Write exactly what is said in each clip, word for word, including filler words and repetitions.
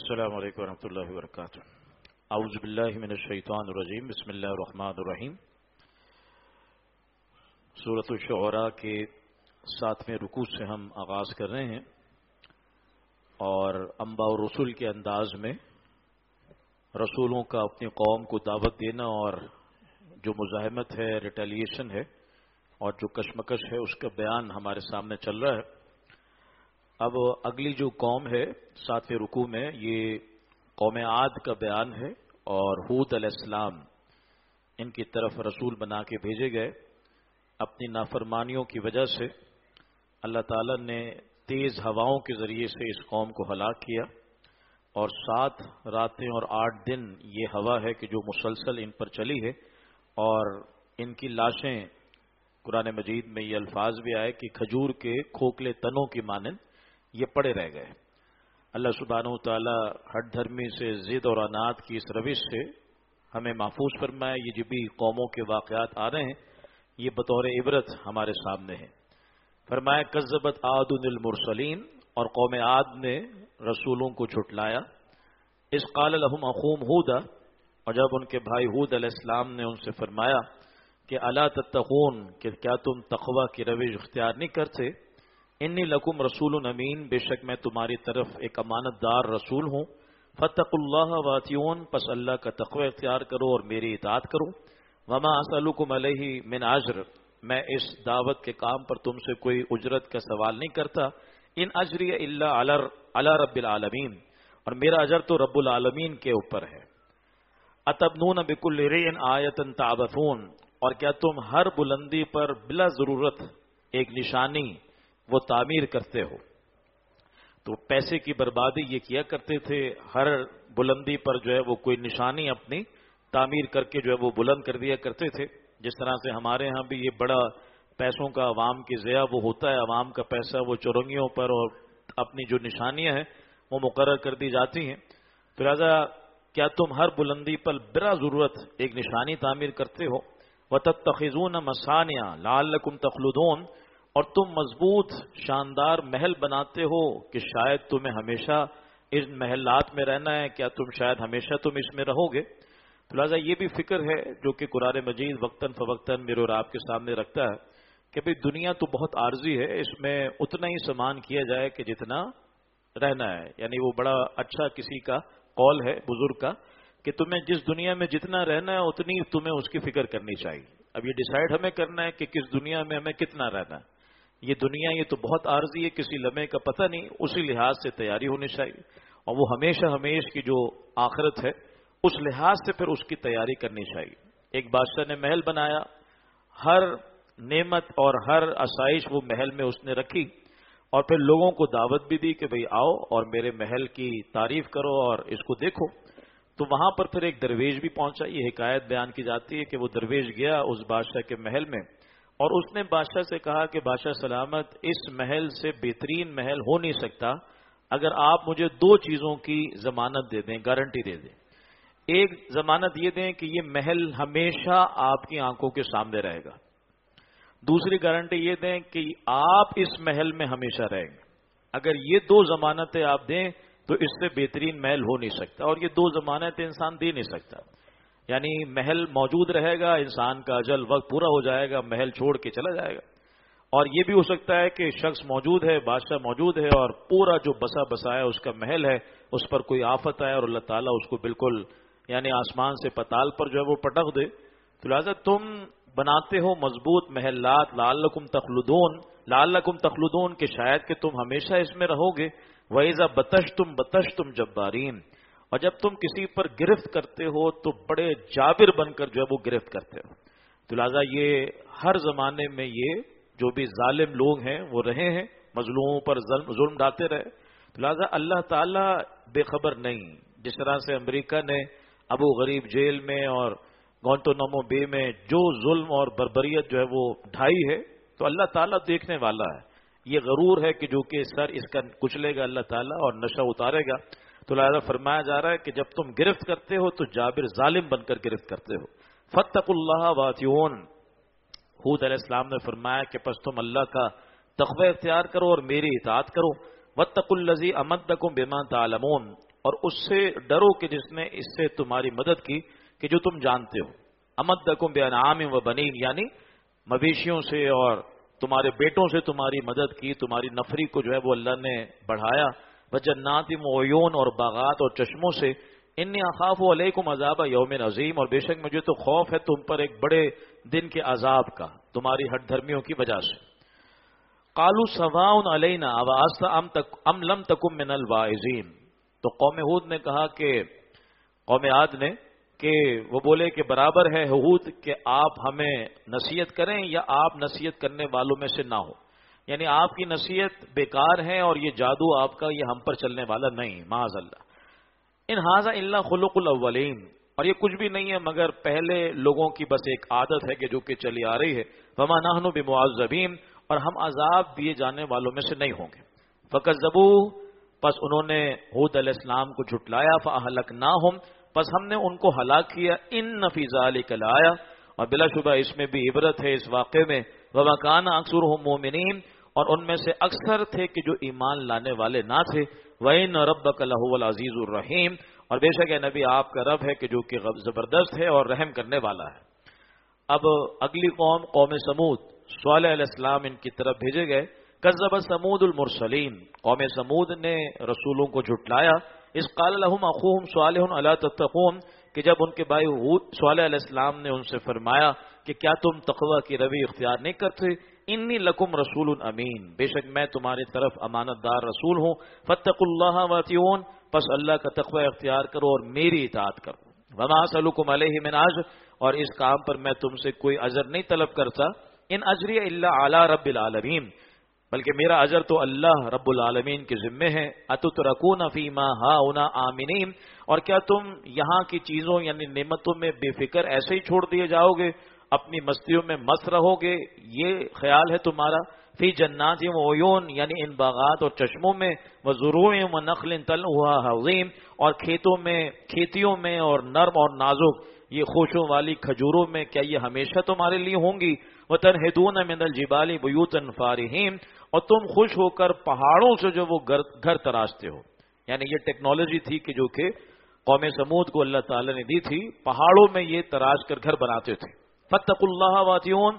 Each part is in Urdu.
السلام علیکم ورحمۃ اللہ وبرکاتہ۔ اعوذ باللہ من الشیطان الرجیم، بسم اللہ الرحمن الرحیم۔ سورۃ الشعراء کے ساتویں رکوع سے ہم آغاز کر رہے ہیں اور انبیاء و رسول کے انداز میں رسولوں کا اپنی قوم کو دعوت دینا اور جو مزاحمت ہے، ریٹیلیشن ہے اور جو کشمکش ہے اس کا بیان ہمارے سامنے چل رہا ہے۔ اب اگلی جو قوم ہے ساتویں رکوع میں، یہ قوم عاد کا بیان ہے اور ہود علیہ السلام ان کی طرف رسول بنا کے بھیجے گئے۔ اپنی نافرمانیوں کی وجہ سے اللہ تعالیٰ نے تیز ہواؤں کے ذریعے سے اس قوم کو ہلاک کیا اور سات راتیں اور آٹھ دن یہ ہوا ہے کہ جو مسلسل ان پر چلی ہے اور ان کی لاشیں، قرآن مجید میں یہ الفاظ بھی آئے کہ کھجور کے کھوکھلے تنوں کی مانند یہ پڑے رہ گئے۔ اللہ سبحانہ و تعالی ہٹ دھرمی سے، ضد اور عناد کی اس روش سے ہمیں محفوظ فرمائے۔ یہ جو بھی قوموں کے واقعات آ رہے ہیں یہ بطور عبرت ہمارے سامنے ہیں۔ فرمایا کذبت عاد المرسلین، اور قوم عاد نے رسولوں کو جھٹلایا۔ اس قال لهم اخوهم ہود، اور جب ان کے بھائی ہود علیہ السلام نے ان سے فرمایا کہ الا تتقون، کہ کیا تم تقوی کی روش اختیار نہیں کرتے؟ انی لکم رسول امین، بے شک میں تمہاری طرف ایک امانت دار رسول ہوں۔ فاتقوا اللہ واتیون، پس اللہ کا تقوی اختیار کرو اور میری اطاعت کرو۔ وما اسألکم علیہ من اجر، میں اس دعوت کے کام پر تم سے کوئی اجرت کا سوال نہیں کرتا۔ ان اجری الا علی رب العالمین، اور میرا اجر تو رب العالمین کے اوپر ہے۔ اتبنون بکل رئن آیۃ تعبثون، اور کیا تم ہر بلندی پر بلا ضرورت ایک نشانی وہ تعمیر کرتے ہو؟ تو پیسے کی بربادی یہ کیا کرتے تھے، ہر بلندی پر جو ہے وہ کوئی نشانی اپنی تعمیر کر کے جو ہے وہ بلند کر دیا کرتے تھے۔ جس طرح سے ہمارے ہاں بھی یہ بڑا پیسوں کا عوام کی ضیاع وہ ہوتا ہے، عوام کا پیسہ وہ چورنگیوں پر اور اپنی جو نشانیاں ہیں وہ مقرر کر دی جاتی ہیں۔ تو لہذا کیا تم ہر بلندی پر بلا ضرورت ایک نشانی تعمیر کرتے ہو؟ وَتَتَّخِذُونَ مَصَانِعَ لَعَلَّكُمْ تَخْلُدُونَ، اور تم مضبوط شاندار محل بناتے ہو کہ شاید تمہیں ہمیشہ ان محلات میں رہنا ہے، کیا تم شاید ہمیشہ تم اس میں رہو گے؟ تو لہٰذا یہ بھی فکر ہے جو کہ قرآن مجید وقتاً فوقتاً میرے اور آپ کے سامنے رکھتا ہے کہ بھئی دنیا تو بہت عارضی ہے، اس میں اتنا ہی سامان کیا جائے کہ جتنا رہنا ہے۔ یعنی وہ بڑا اچھا کسی کا قول ہے بزرگ کا کہ تمہیں جس دنیا میں جتنا رہنا ہے اتنی تمہیں اس کی فکر کرنی چاہیے۔ اب یہ ڈیسائیڈ ہمیں کرنا ہے کہ کس دنیا میں ہمیں کتنا رہنا ہے۔ یہ دنیا یہ تو بہت عارضی ہے، کسی لمحے کا پتہ نہیں، اسی لحاظ سے تیاری ہونی چاہیے، اور وہ ہمیشہ ہمیش کی جو آخرت ہے اس لحاظ سے پھر اس کی تیاری کرنی چاہیے۔ ایک بادشاہ نے محل بنایا، ہر نعمت اور ہر آسائش وہ محل میں اس نے رکھی، اور پھر لوگوں کو دعوت بھی دی کہ بھئی آؤ اور میرے محل کی تعریف کرو اور اس کو دیکھو۔ تو وہاں پر پھر ایک درویش بھی پہنچا۔ یہ حکایت بیان کی جاتی ہے کہ وہ درویش گیا اس بادشاہ کے محل میں اور اس نے بادشاہ سے کہا کہ بادشاہ سلامت، اس محل سے بہترین محل ہو نہیں سکتا اگر آپ مجھے دو چیزوں کی ضمانت دے دیں، گارنٹی دے دیں۔ ایک ضمانت یہ دیں کہ یہ محل ہمیشہ آپ کی آنکھوں کے سامنے رہے گا، دوسری گارنٹی یہ دیں کہ آپ اس محل میں ہمیشہ رہیں گے۔ اگر یہ دو ضمانتیں آپ دیں تو اس سے بہترین محل ہو نہیں سکتا، اور یہ دو ضمانتیں انسان دے نہیں سکتا۔ یعنی محل موجود رہے گا، انسان کا اجل وقت پورا ہو جائے گا، محل چھوڑ کے چلا جائے گا، اور یہ بھی ہو سکتا ہے کہ شخص موجود ہے، بادشاہ موجود ہے، اور پورا جو بسا بسایا اس کا محل ہے اس پر کوئی آفت آئے اور اللہ تعالیٰ اس کو بالکل یعنی آسمان سے پتال پر جو ہے وہ پٹک دے۔ تو لہٰذا تم بناتے ہو مضبوط محلات، لعلکم تخلدون، لعلکم تخلدون کہ شاید کہ تم ہمیشہ اس میں رہو گے۔ وَإِذَا بَطَشْتُمْ بَطَشْتُمْ جَبَّارِينَ، اور جب تم کسی پر گرفت کرتے ہو تو بڑے جابر بن کر جو ہے وہ گرفت کرتے ہو۔ تو لہٰذا یہ ہر زمانے میں یہ جو بھی ظالم لوگ ہیں وہ رہے ہیں، مظلوموں پر ظلم ظلم ڈالتے رہے۔ تو لہٰذا اللہ تعالیٰ بے خبر نہیں۔ جس طرح سے امریکہ نے ابو غریب جیل میں اور گوانتانامو بے میں جو ظلم اور بربریت جو ہے وہ ڈھائی ہے، تو اللہ تعالیٰ دیکھنے والا ہے۔ یہ غرور ہے کہ جو کہ سر اس کا کچلے گا اللہ تعالیٰ اور نشہ اتارے گا۔ تو لہذا فرمایا جا رہا ہے کہ جب تم گرفت کرتے ہو تو جابر ظالم بن کر گرفت کرتے ہو۔ فاتقوا اللہ واتیون، ہود علیہ السلام نے فرمایا کہ پس تم اللہ کا تقوی اختیار کرو اور میری اطاعت کرو۔ واتقوا الذی امدکم بما تعلمون، اور اس سے ڈرو کہ جس نے اس سے تمہاری مدد کی کہ جو تم جانتے ہو. امدکم بانعام و بنین، یعنی مویشیوں سے اور تمہارے بیٹوں سے تمہاری مدد کی، تمہاری نفری کو جو ہے وہ اللہ نے بڑھایا. وجنات وعیون، اور باغات اور چشموں سے. انی اخاف علیکم عذاب یوم عظیم، اور بے شک مجھے تو خوف ہے تم پر ایک بڑے دن کے عذاب کا تمہاری ہٹ دھرمیوں کی وجہ سے. قالوا سواء علینا اوعظت ام تک ام لم تکن من الواعظین. تو قوم ہود نے کہا کہ قوم عاد نے کہ وہ بولے کہ برابر ہے ہود کہ آپ ہمیں نصیحت کریں یا آپ نصیحت کرنے والوں میں سے نہ ہو، یعنی آپ کی نصیحت بیکار ہے اور یہ جادو آپ کا یہ ہم پر چلنے والا نہیں، معاذ اللہ. ان ھذا الا خلق الاولین، اور یہ کچھ بھی نہیں ہے مگر پہلے لوگوں کی بس ایک عادت ہے کہ جو کہ چلی آ رہی ہے. وما نحن بمعذبین، اور ہم عذاب دیے جانے والوں میں سے نہیں ہوں گے. فکذبوا، پس انہوں نے ہود علیہ السلام کو جھٹلایا. فاہلکناہم، پس ہم نے ان کو ہلاک کیا. ان فی ذلک لآیہ، اور بلا شبہ اس میں بھی عبرت ہے اس واقعے میں. وما کان اکثرهم مؤمنین، اور ان میں سے اکثر تھے کہ جو ایمان لانے والے نہ تھے. وَإِنَّ رَبَّكَ لَهُوَ الْعَزِيزُ الرَّحِيمُ، اور بے شک ہے نبی آپ کا رب ہے کہ جو کہ زبردست ہے اور رحم کرنے والا ہے. اب اگلی قوم قوم سمود، صالح علیہ السلام ان کی طرف بھیجے گئے. کذب سمود المرسلین، قوم سمود نے رسولوں کو جھٹلایا. اس قال لهم اخوهم صالح الا تتقون، کہ جب ان کے بھائی صالح علیہ السلام نے ان سے فرمایا کہ کیا تم تقوی کی روی اختیار نہیں کرتے. انی لکم رسول امین، بے شک میں تمہاری طرف امانت دار رسول ہوں. فاتقوا اللہ واطیعون، پس اللہ کا تقوی اختیار کرو اور میری اطاعت کرو. وما اسألکم علیہ من اجر، اور اس کام پر میں تم سے کوئی اجر نہیں طلب کرتا. ان اجری الا علی رب العالمین، بلکہ میرا اجر تو اللہ رب العالمین کے ذمے ہے. اتترکون فیما ہاؤنا آمنین، اور کیا تم یہاں کی چیزوں یعنی نعمتوں میں بے فکر ایسے ہی چھوڑ دیے جاؤ گے، اپنی مستیوں میں مست رہو گے، یہ خیال ہے تمہارا. فی جنات و عیون، یعنی ان باغات اور چشموں میں. وزروع و نخل طلعها حضیم، اور کھیتوں میں کھیتیوں میں اور نرم اور نازک یہ خوشوں والی کھجوروں میں، کیا یہ ہمیشہ تمہارے لیے ہوں گی. وتنحتون من الجبال بیوتا فارحین، اور تم خوش ہو کر پہاڑوں سے جو وہ گھر تراشتے ہو. یعنی یہ ٹیکنالوجی تھی کہ جو کہ قوم سمود کو اللہ تعالی نے دی تھی، پہاڑوں میں یہ تراش کر گھر بناتے تھے. فاتقوا اللہ واطیعون،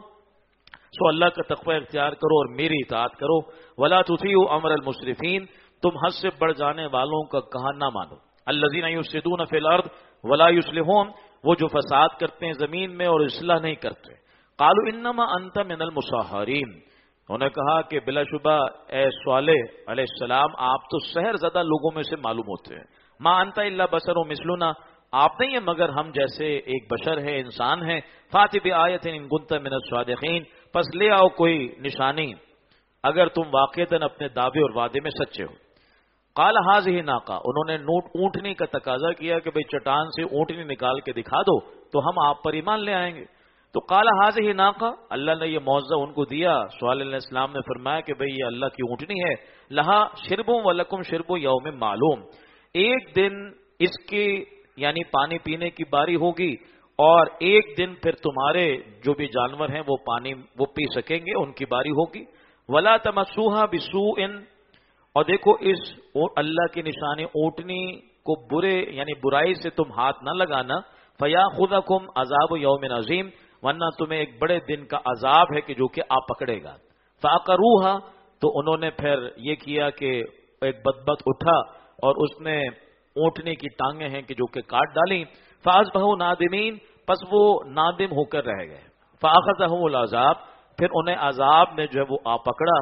سو اللہ کا تقوی اختیار کرو اور میری اطاعت کرو. ولا تطیعوا امر المسرفین، تم حد سے بڑھ جانے والوں کا کہا نہ مانو. الذین یفسدون فی الارض ولا یصلحون، وہ جو فساد کرتے ہیں زمین میں اور اصلاح نہیں کرتے. قالوا انما انت من المسحرین، انہوں نے کہا کہ بلا شبہ اے صالح علیہ السلام آپ تو سحر زدہ لوگوں میں سے معلوم ہوتے ہیں. ما انت الا بشر مثلنا، آپ نہیں ہیں مگر ہم جیسے ایک بشر ہے، انسان ہے. فاتی بآیۃ ان کنت من الصادقین، پس لے آؤ کوئی نشانی اگر تم واقعتاً اپنے دعوے اور وعدے میں سچے ہو. قال ہذہ ناقہ، انہوں نے نوٹ اونٹنی کا تقاضا کیا کہ بھئی چٹان سے اونٹنی نکال کے دکھا دو تو ہم آپ پر ایمان لے آئیں گے. تو قال ہذہ ناقہ، اللہ نے یہ معاوضہ ان کو دیا. صالح علیہ السلام نے فرمایا کہ بھئی یہ اللہ کی اونٹنی ہے. لہا شرب ولکم شرب یوم معلوم، ایک دن اس کی یعنی پانی پینے کی باری ہوگی اور ایک دن پھر تمہارے جو بھی جانور ہیں وہ پانی وہ پی سکیں گے، ان کی باری ہوگی. ولا تمسوها بسوء، اور دیکھو اس اللہ کی نشانی اونٹنی کو برے یعنی برائی سے تم ہاتھ نہ لگانا. فیاخذکم عذاب یوم عظیم، ورنہ تمہیں ایک بڑے دن کا عذاب ہے کہ جو کہ آپ پکڑے گا. فعقروها، تو انہوں نے پھر یہ کیا کہ ایک بدبخت اٹھا اور اس نے اونٹنے کی ٹانگیں ہیں کہ جو کہ کاٹ ڈالی. فاصبحوا نادمین، پس وہ نادم ہو کر رہ گئے. فاخذهم العذاب، پھر انہیں عذاب نے جو ہے وہ آ پکڑا.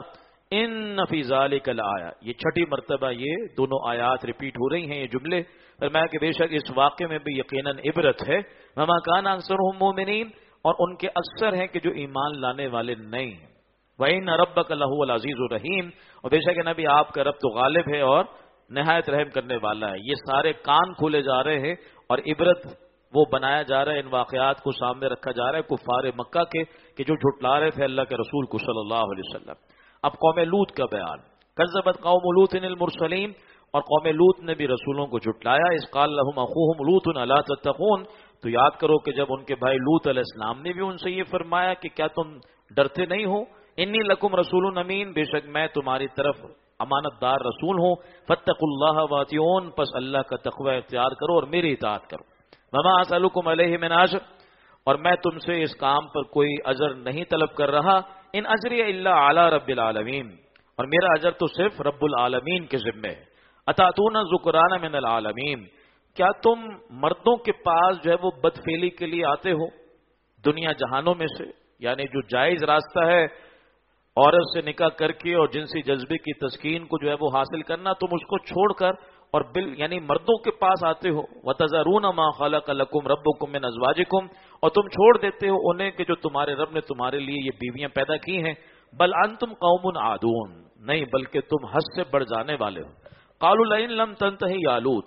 ان فی ذلک لآیہ، یہ چھٹی مرتبہ یہ دونوں آیات ریپیٹ ہو رہی ہیں یہ جملے. فرمایا کہ بے شک اس واقعے میں بھی یقیناً عبرت ہے. وما کان اکثرهم مؤمنین، اور ان کے اکثر ہیں کہ جو ایمان لانے والے نہیں ہیں. وَإِنَّ رَبَّكَ لَهُوَ الْعَزِيزُ الرَّحِيمُ، اور بے شک نبی آپ کا رب تو غالب ہے اور نہایت رحم کرنے والا ہے. یہ سارے کان کھولے جا رہے ہیں اور عبرت وہ بنایا جا رہا ہے، ان واقعات کو سامنے رکھا جا رہا ہے کفار مکہ کے کہ جو جھٹلا رہے تھے اللہ کے رسول کو صلی اللہ علیہ وسلم. اب قوم لوط کا بیان. کذبت قوم لوط المرسلین، اور قوم لوط نے بھی رسولوں کو جھٹلایا. اس قال لهم اخوهم لوط الا تتقون، تو یاد کرو کہ جب ان کے بھائی لوط علیہ السلام نے بھی ان سے یہ فرمایا کہ کیا تم ڈرتے نہیں ہو. انی لکم رسول امین، بے شک میں تمہاری طرف امانت دار رسول ہوں. فاتقوا اللہ واتیون، پس اللہ کا تقوی اختیار کرو اور میری اطاعت کرو. وما اسألکم علیہ من اجر، اور میں تم سے اس کام پر کوئی اجر نہیں طلب کر رہا. ان اجری الا علی رب العالمین، اور میرا اجر تو صرف رب العالمین کے ذمے ہے. اتاتون الذکران من العالمین، کیا تم مردوں کے پاس جو ہے وہ بدفعلی کے لیے آتے ہو دنیا جہانوں میں سے؟ یعنی جو جائز راستہ ہے عورت سے نکاح کر کے اور جنسی جذبے کی تسکین کو جو ہے وہ حاصل کرنا، تم اس کو چھوڑ کر اور بل یعنی مردوں کے پاس آتے ہو. وَتَذَرُونَ مَا خَلَقَ لَكُمْ رَبُّكُمْ مِنْ أَزْوَاجِكُمْ، اور تم چھوڑ دیتے ہو انہیں کہ جو تمہارے رب نے تمہارے لیے یہ بیویاں پیدا کی ہیں. بل انتم قوم عادون، نہیں بلکہ تم حد سے بڑھ جانے والے ہو. قالوا لئن لم تنتهِ یا لوط،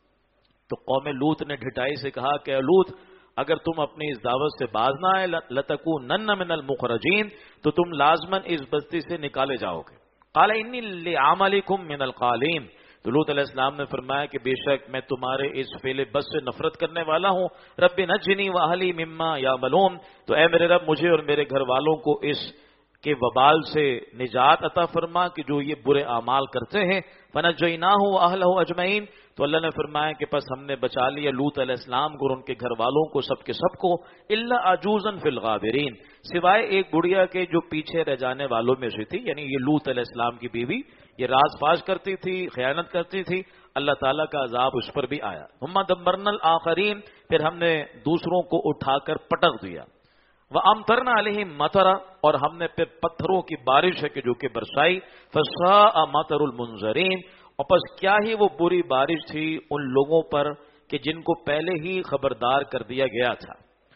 تو قوم لوط نے ڈھٹائی سے کہا کہ اے لوط اگر تم اپنی اس دعوت سے باز نہ آئے لتکونن من المخرجین، تو تم لازماً اس بستی سے نکالے جاؤ گے. قال انی لعملکم من القالین، تو لوط علیہ السلام نے فرمایا کہ بے شک میں تمہارے اس فعل بس سے نفرت کرنے والا ہوں. رب نجنی واہلی مما یعملون، تو اے میرے رب مجھے اور میرے گھر والوں کو اس کے وبال سے نجات عطا فرما کہ جو یہ برے اعمال کرتے ہیں. فنجیناہ واہلہ اجمعین، تو اللہ نے فرمایا کہ پس ہم نے بچا لیا لوط علیہ السلام کو اور ان کے گھر والوں کو سب کے سب کو. الا عجوزا فی الغابرین، سوائے ایک بڑھیا کے جو پیچھے رہ جانے والوں میں سے تھی، یعنی یہ لوط علیہ السلام کی بیوی یہ راز فاش کرتی تھی، خیانت کرتی تھی. اللہ تعالیٰ کا عذاب اس پر بھی آیا. ثم دمرنا الآخرین، پھر ہم نے دوسروں کو اٹھا کر پٹک دیا. وَأَمْطَرْنَا عَلَيْهِمْ مَطَرًا، اور ہم نے پھر پتھروں کی بارش ہے کہ جو کہ برسائی. فَسَاءَ مَطَرُ الْمُنذَرِينَ، اور پس کیا ہی وہ بری بارش تھی ان لوگوں پر کہ جن کو پہلے ہی خبردار کر دیا گیا تھا.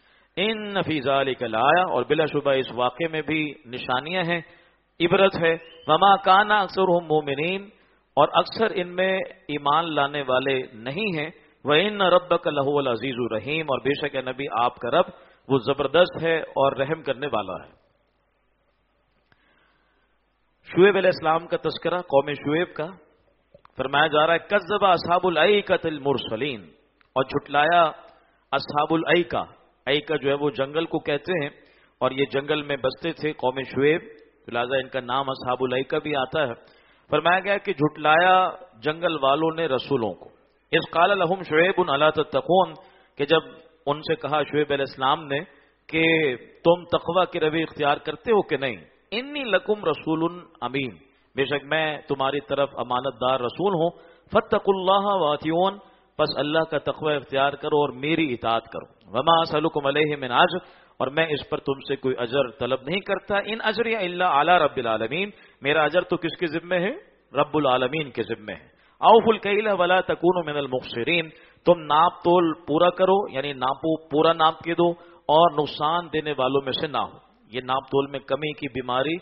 ان فی ذلک لآیہ، اور بلا شبہ اس واقعے میں بھی نشانیاں ہیں، عبرت ہے. وما کان اکثرهم مومنین، اور اکثر ان میں ایمان لانے والے نہیں ہیں. وان ربک لہو العزیز الرحیم، اور بے شک نبی آپ کا رب وہ زبردست ہے اور رحم کرنے والا ہے. شعیب علیہ السلام کا تذکرہ قوم شعیب کا فرمایا جا رہا ہے کذب اصحاب الایکۃ المرسلین، اور جھٹلایا اصحاب الایکہ، ایکہ جو ہے وہ جنگل کو کہتے ہیں اور یہ جنگل میں بستے تھے قوم شعیب، لہذا ان کا نام اصحاب الایکہ بھی آتا ہے. فرمایا گیا کہ جھٹلایا جنگل والوں نے رسولوں کو. اذ قال لهم شعیب الا تتقون، کہ جب ان سے کہا شعیب علیہ السلام نے کہ تم تقوی کی روی اختیار کرتے ہو کہ نہیں. انی لکم رسول امین، بے شک میں تمہاری طرف امانت دار رسول ہوں. فاتقوا اللہ واتیون، پس اللہ کا تقوی اختیار کرو اور میری اطاعت کرو. وما اسألکم علیہ من اجر، اور میں اس پر تم سے کوئی اجر طلب نہیں کرتا. ان اجری الا علی رب العالمین، میرا اجر تو کس کے ذمے ہے؟ رب العالمین کے ذمے ہے. اوفوا الکیل ولا تکونوا من المخسرین، تم ناپ تول پورا کرو، یعنی ناپو پورا ناپ کے دو اور نقصان دینے والوں میں سے نہ ہو. یہ ناپ تول میں کمی کی بیماری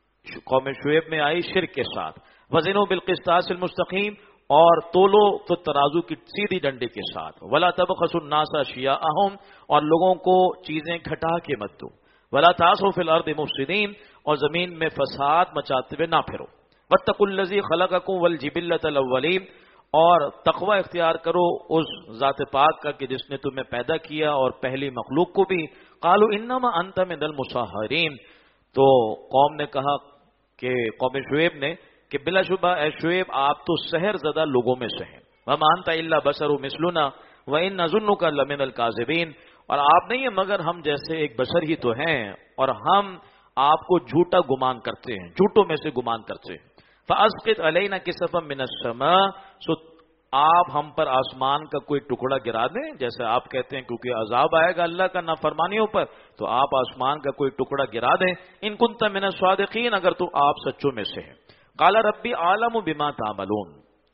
قوم شعیب میں آئی شرک کے ساتھ. وزنوا بالقسطاس المستقیم، اور تولو تو ترازو کی سیدھی ڈنڈی کے ساتھ. ولا تبخسوا الناس اشیاءهم، اور لوگوں کو چیزیں گھٹا کے مت دو. ولا تعثوا فی الارض مفسدین، اور زمین میں فساد مچاتے ہوئے نہ پھرو. واتقوا الذی خلقکم والجبلۃ الاولین، اور تقوی اختیار کرو اس ذات پاک کا کہ جس نے تمہیں پیدا کیا اور پہلی مخلوق کو بھی. قالوا انما انت من المسحرین، تو قوم نے کہا کہ قوم شعیب نے کہ بلا شبہ اے شعیب آپ تو سحر زدہ لوگوں میں سے ہیں. وما انت الا بشر مثلنا وان نظنک لمن الکاذبین، اور آپ نہیں ہیں مگر ہم جیسے ایک بشر ہی تو ہیں اور ہم آپ کو جھوٹا گمان کرتے ہیں، جھوٹوں میں سے گمان کرتے ہیں. فاسقط علینا کسفا من السماء، سو آپ ہم پر آسمان کا کوئی ٹکڑا گرا دیں، جیسے آپ کہتے ہیں کیونکہ عذاب آئے گا اللہ کا نافرمانیوں پر، تو آپ آسمان کا کوئی ٹکڑا گرا دیں. ان کنت من الصادقین، اگر تو آپ سچوں میں سے ہیں. قال ربی عالم بما تعملون،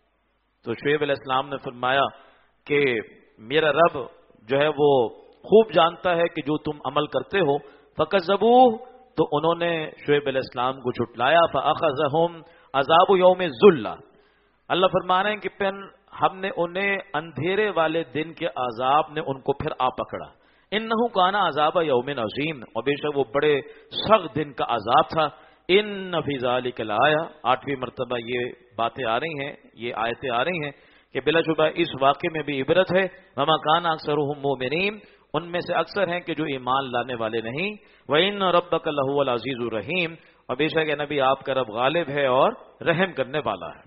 تو شعیب علیہ السلام نے فرمایا کہ میرا رب جو ہے وہ خوب جانتا ہے کہ جو تم عمل کرتے ہو. فکذبوہ، تو انہوں نے شعیب علیہ السلام کو جھٹلایا. فاخذہم عذاب یوم الذلہ، اللہ فرما رہے ہیں کہ پھر ہم نے انہیں اندھیرے والے دن کے عذاب نے ان کو پھر آ پکڑا. انہو کان عذاب یوم عظیم، اور بے شک وہ بڑے سخت دن کا عذاب تھا. ان فی ذلک لآیہ، آٹھویں مرتبہ یہ باتیں آ رہی ہیں، یہ آیتیں آ رہی ہیں کہ بلا شبہ اس واقعے میں بھی عبرت ہے. وما کان اکثرهم مومنین، ان میں سے اکثر ہیں کہ جو ایمان لانے والے نہیں. وَإِنَّ رَبَّكَ لَهُوَ الْعَزِيزُ الرَّحِيمُ، اور بے شک نبی آپ کا رب غالب ہے اور رحم کرنے والا ہے۔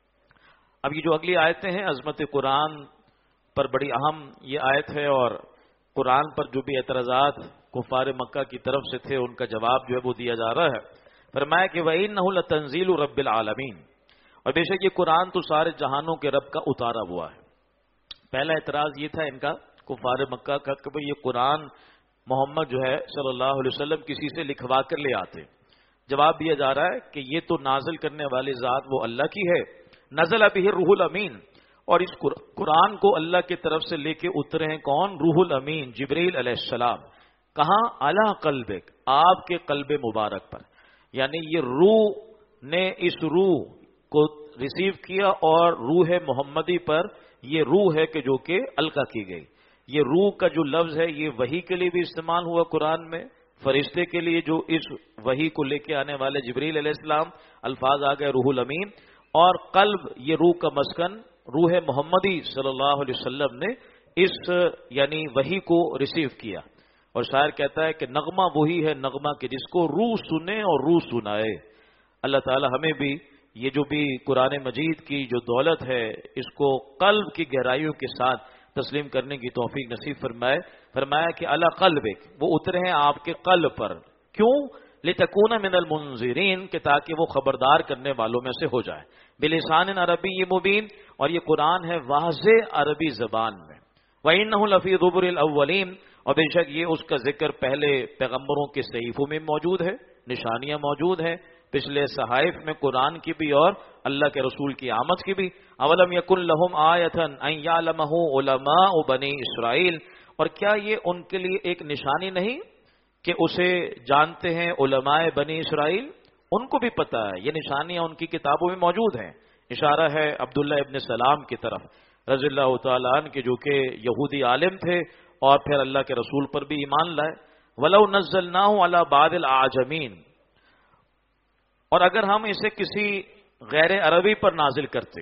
اب یہ جو اگلی آیتیں ہیں عظمت قرآن پر بڑی اہم یہ آیت ہے، اور قرآن پر جو بھی اعتراضات کفار مکہ کی طرف سے تھے ان کا جواب جو ہے وہ دیا جا رہا ہے۔ فرمایا کہ وَإِنَّهُ لَتَنزِيلُ رَبِّ الْعَالَمِينَ، اور بے شک یہ قرآن تو سارے جہانوں کے رب کا اتارا ہوا ہے۔ پہلا اعتراض یہ تھا ان کا کفار مکہ کا کہ یہ قرآن محمد جو ہے صلی اللہ علیہ وسلم کسی سے لکھوا کر لے آتے۔ جواب دیا جا رہا ہے کہ یہ تو نازل کرنے والی ذات وہ اللہ کی ہے، نزل بہ الروح الامین، اور اس قرآن کو اللہ کی طرف سے لے کے اترے ہیں کون؟ روح الامین جبریل علیہ السلام۔ کہاں؟ علی قلبک، آپ کے قلب مبارک پر، یعنی یہ روح نے اس روح کو ریسیو کیا، اور روح محمدی پر یہ روح ہے کہ جو کہ القا کی گئی۔ یہ روح کا جو لفظ ہے یہ وحی کے لیے بھی استعمال ہوا قرآن میں، فرشتے کے لیے جو اس وحی کو لے کے آنے والے جبریل علیہ السلام الفاظ آ گئے روح الامین، اور قلب یہ روح کا مسکن روح محمدی صلی اللہ علیہ وسلم نے اس یعنی وحی کو ریسیو کیا۔ اور شاعر کہتا ہے کہ نغمہ وہی ہے نغمہ کہ جس کو روح سنے اور روح سنائے۔ اللہ تعالی ہمیں بھی یہ جو بھی قرآن مجید کی جو دولت ہے اس کو قلب کی گہرائیوں کے ساتھ تسلیم کرنے کی توفیق نصیب فرمائے۔ فرمایا کہ علی قلبک، وہ اترے ہیں آپ کے قلب پر، کیوں؟ لتکون من المنذرین، کہ تاکہ وہ خبردار کرنے والوں میں سے ہو جائے، بلسان عربی مبین، اور یہ قرآن ہے واضح عربی زبان میں۔ وَإِنَّهُ لَفِي ذُبُرِ الْأَوَّلِينَ، اور بے شک یہ اس کا ذکر پہلے پیغمبروں کے صحیفوں میں موجود ہے، نشانیاں موجود ہیں پچھلے صحائف میں قرآن کی بھی اور اللہ کے رسول کی آمد کی بھی۔ اولم یکن لہم آیۃ ان یعلمہ علماء بنی اسرائیل، اور کیا یہ ان کے لیے ایک نشانی نہیں کہ اسے جانتے ہیں علماء بنی اسرائیل؟ ان کو بھی پتہ ہے، یہ نشانیاں ان کی کتابوں میں موجود ہیں۔ اشارہ ہے عبداللہ ابن سلام کی طرف رضی اللہ تعالیٰ عنہ کے، جو کہ یہودی عالم تھے اور پھر اللہ کے رسول پر بھی ایمان لائے۔ وَلَوْ نَزَّلْنَاهُ عَلَى بَعْضِ الْأَعْجَمِينَ، اور اگر ہم اسے کسی غیر عربی پر نازل کرتے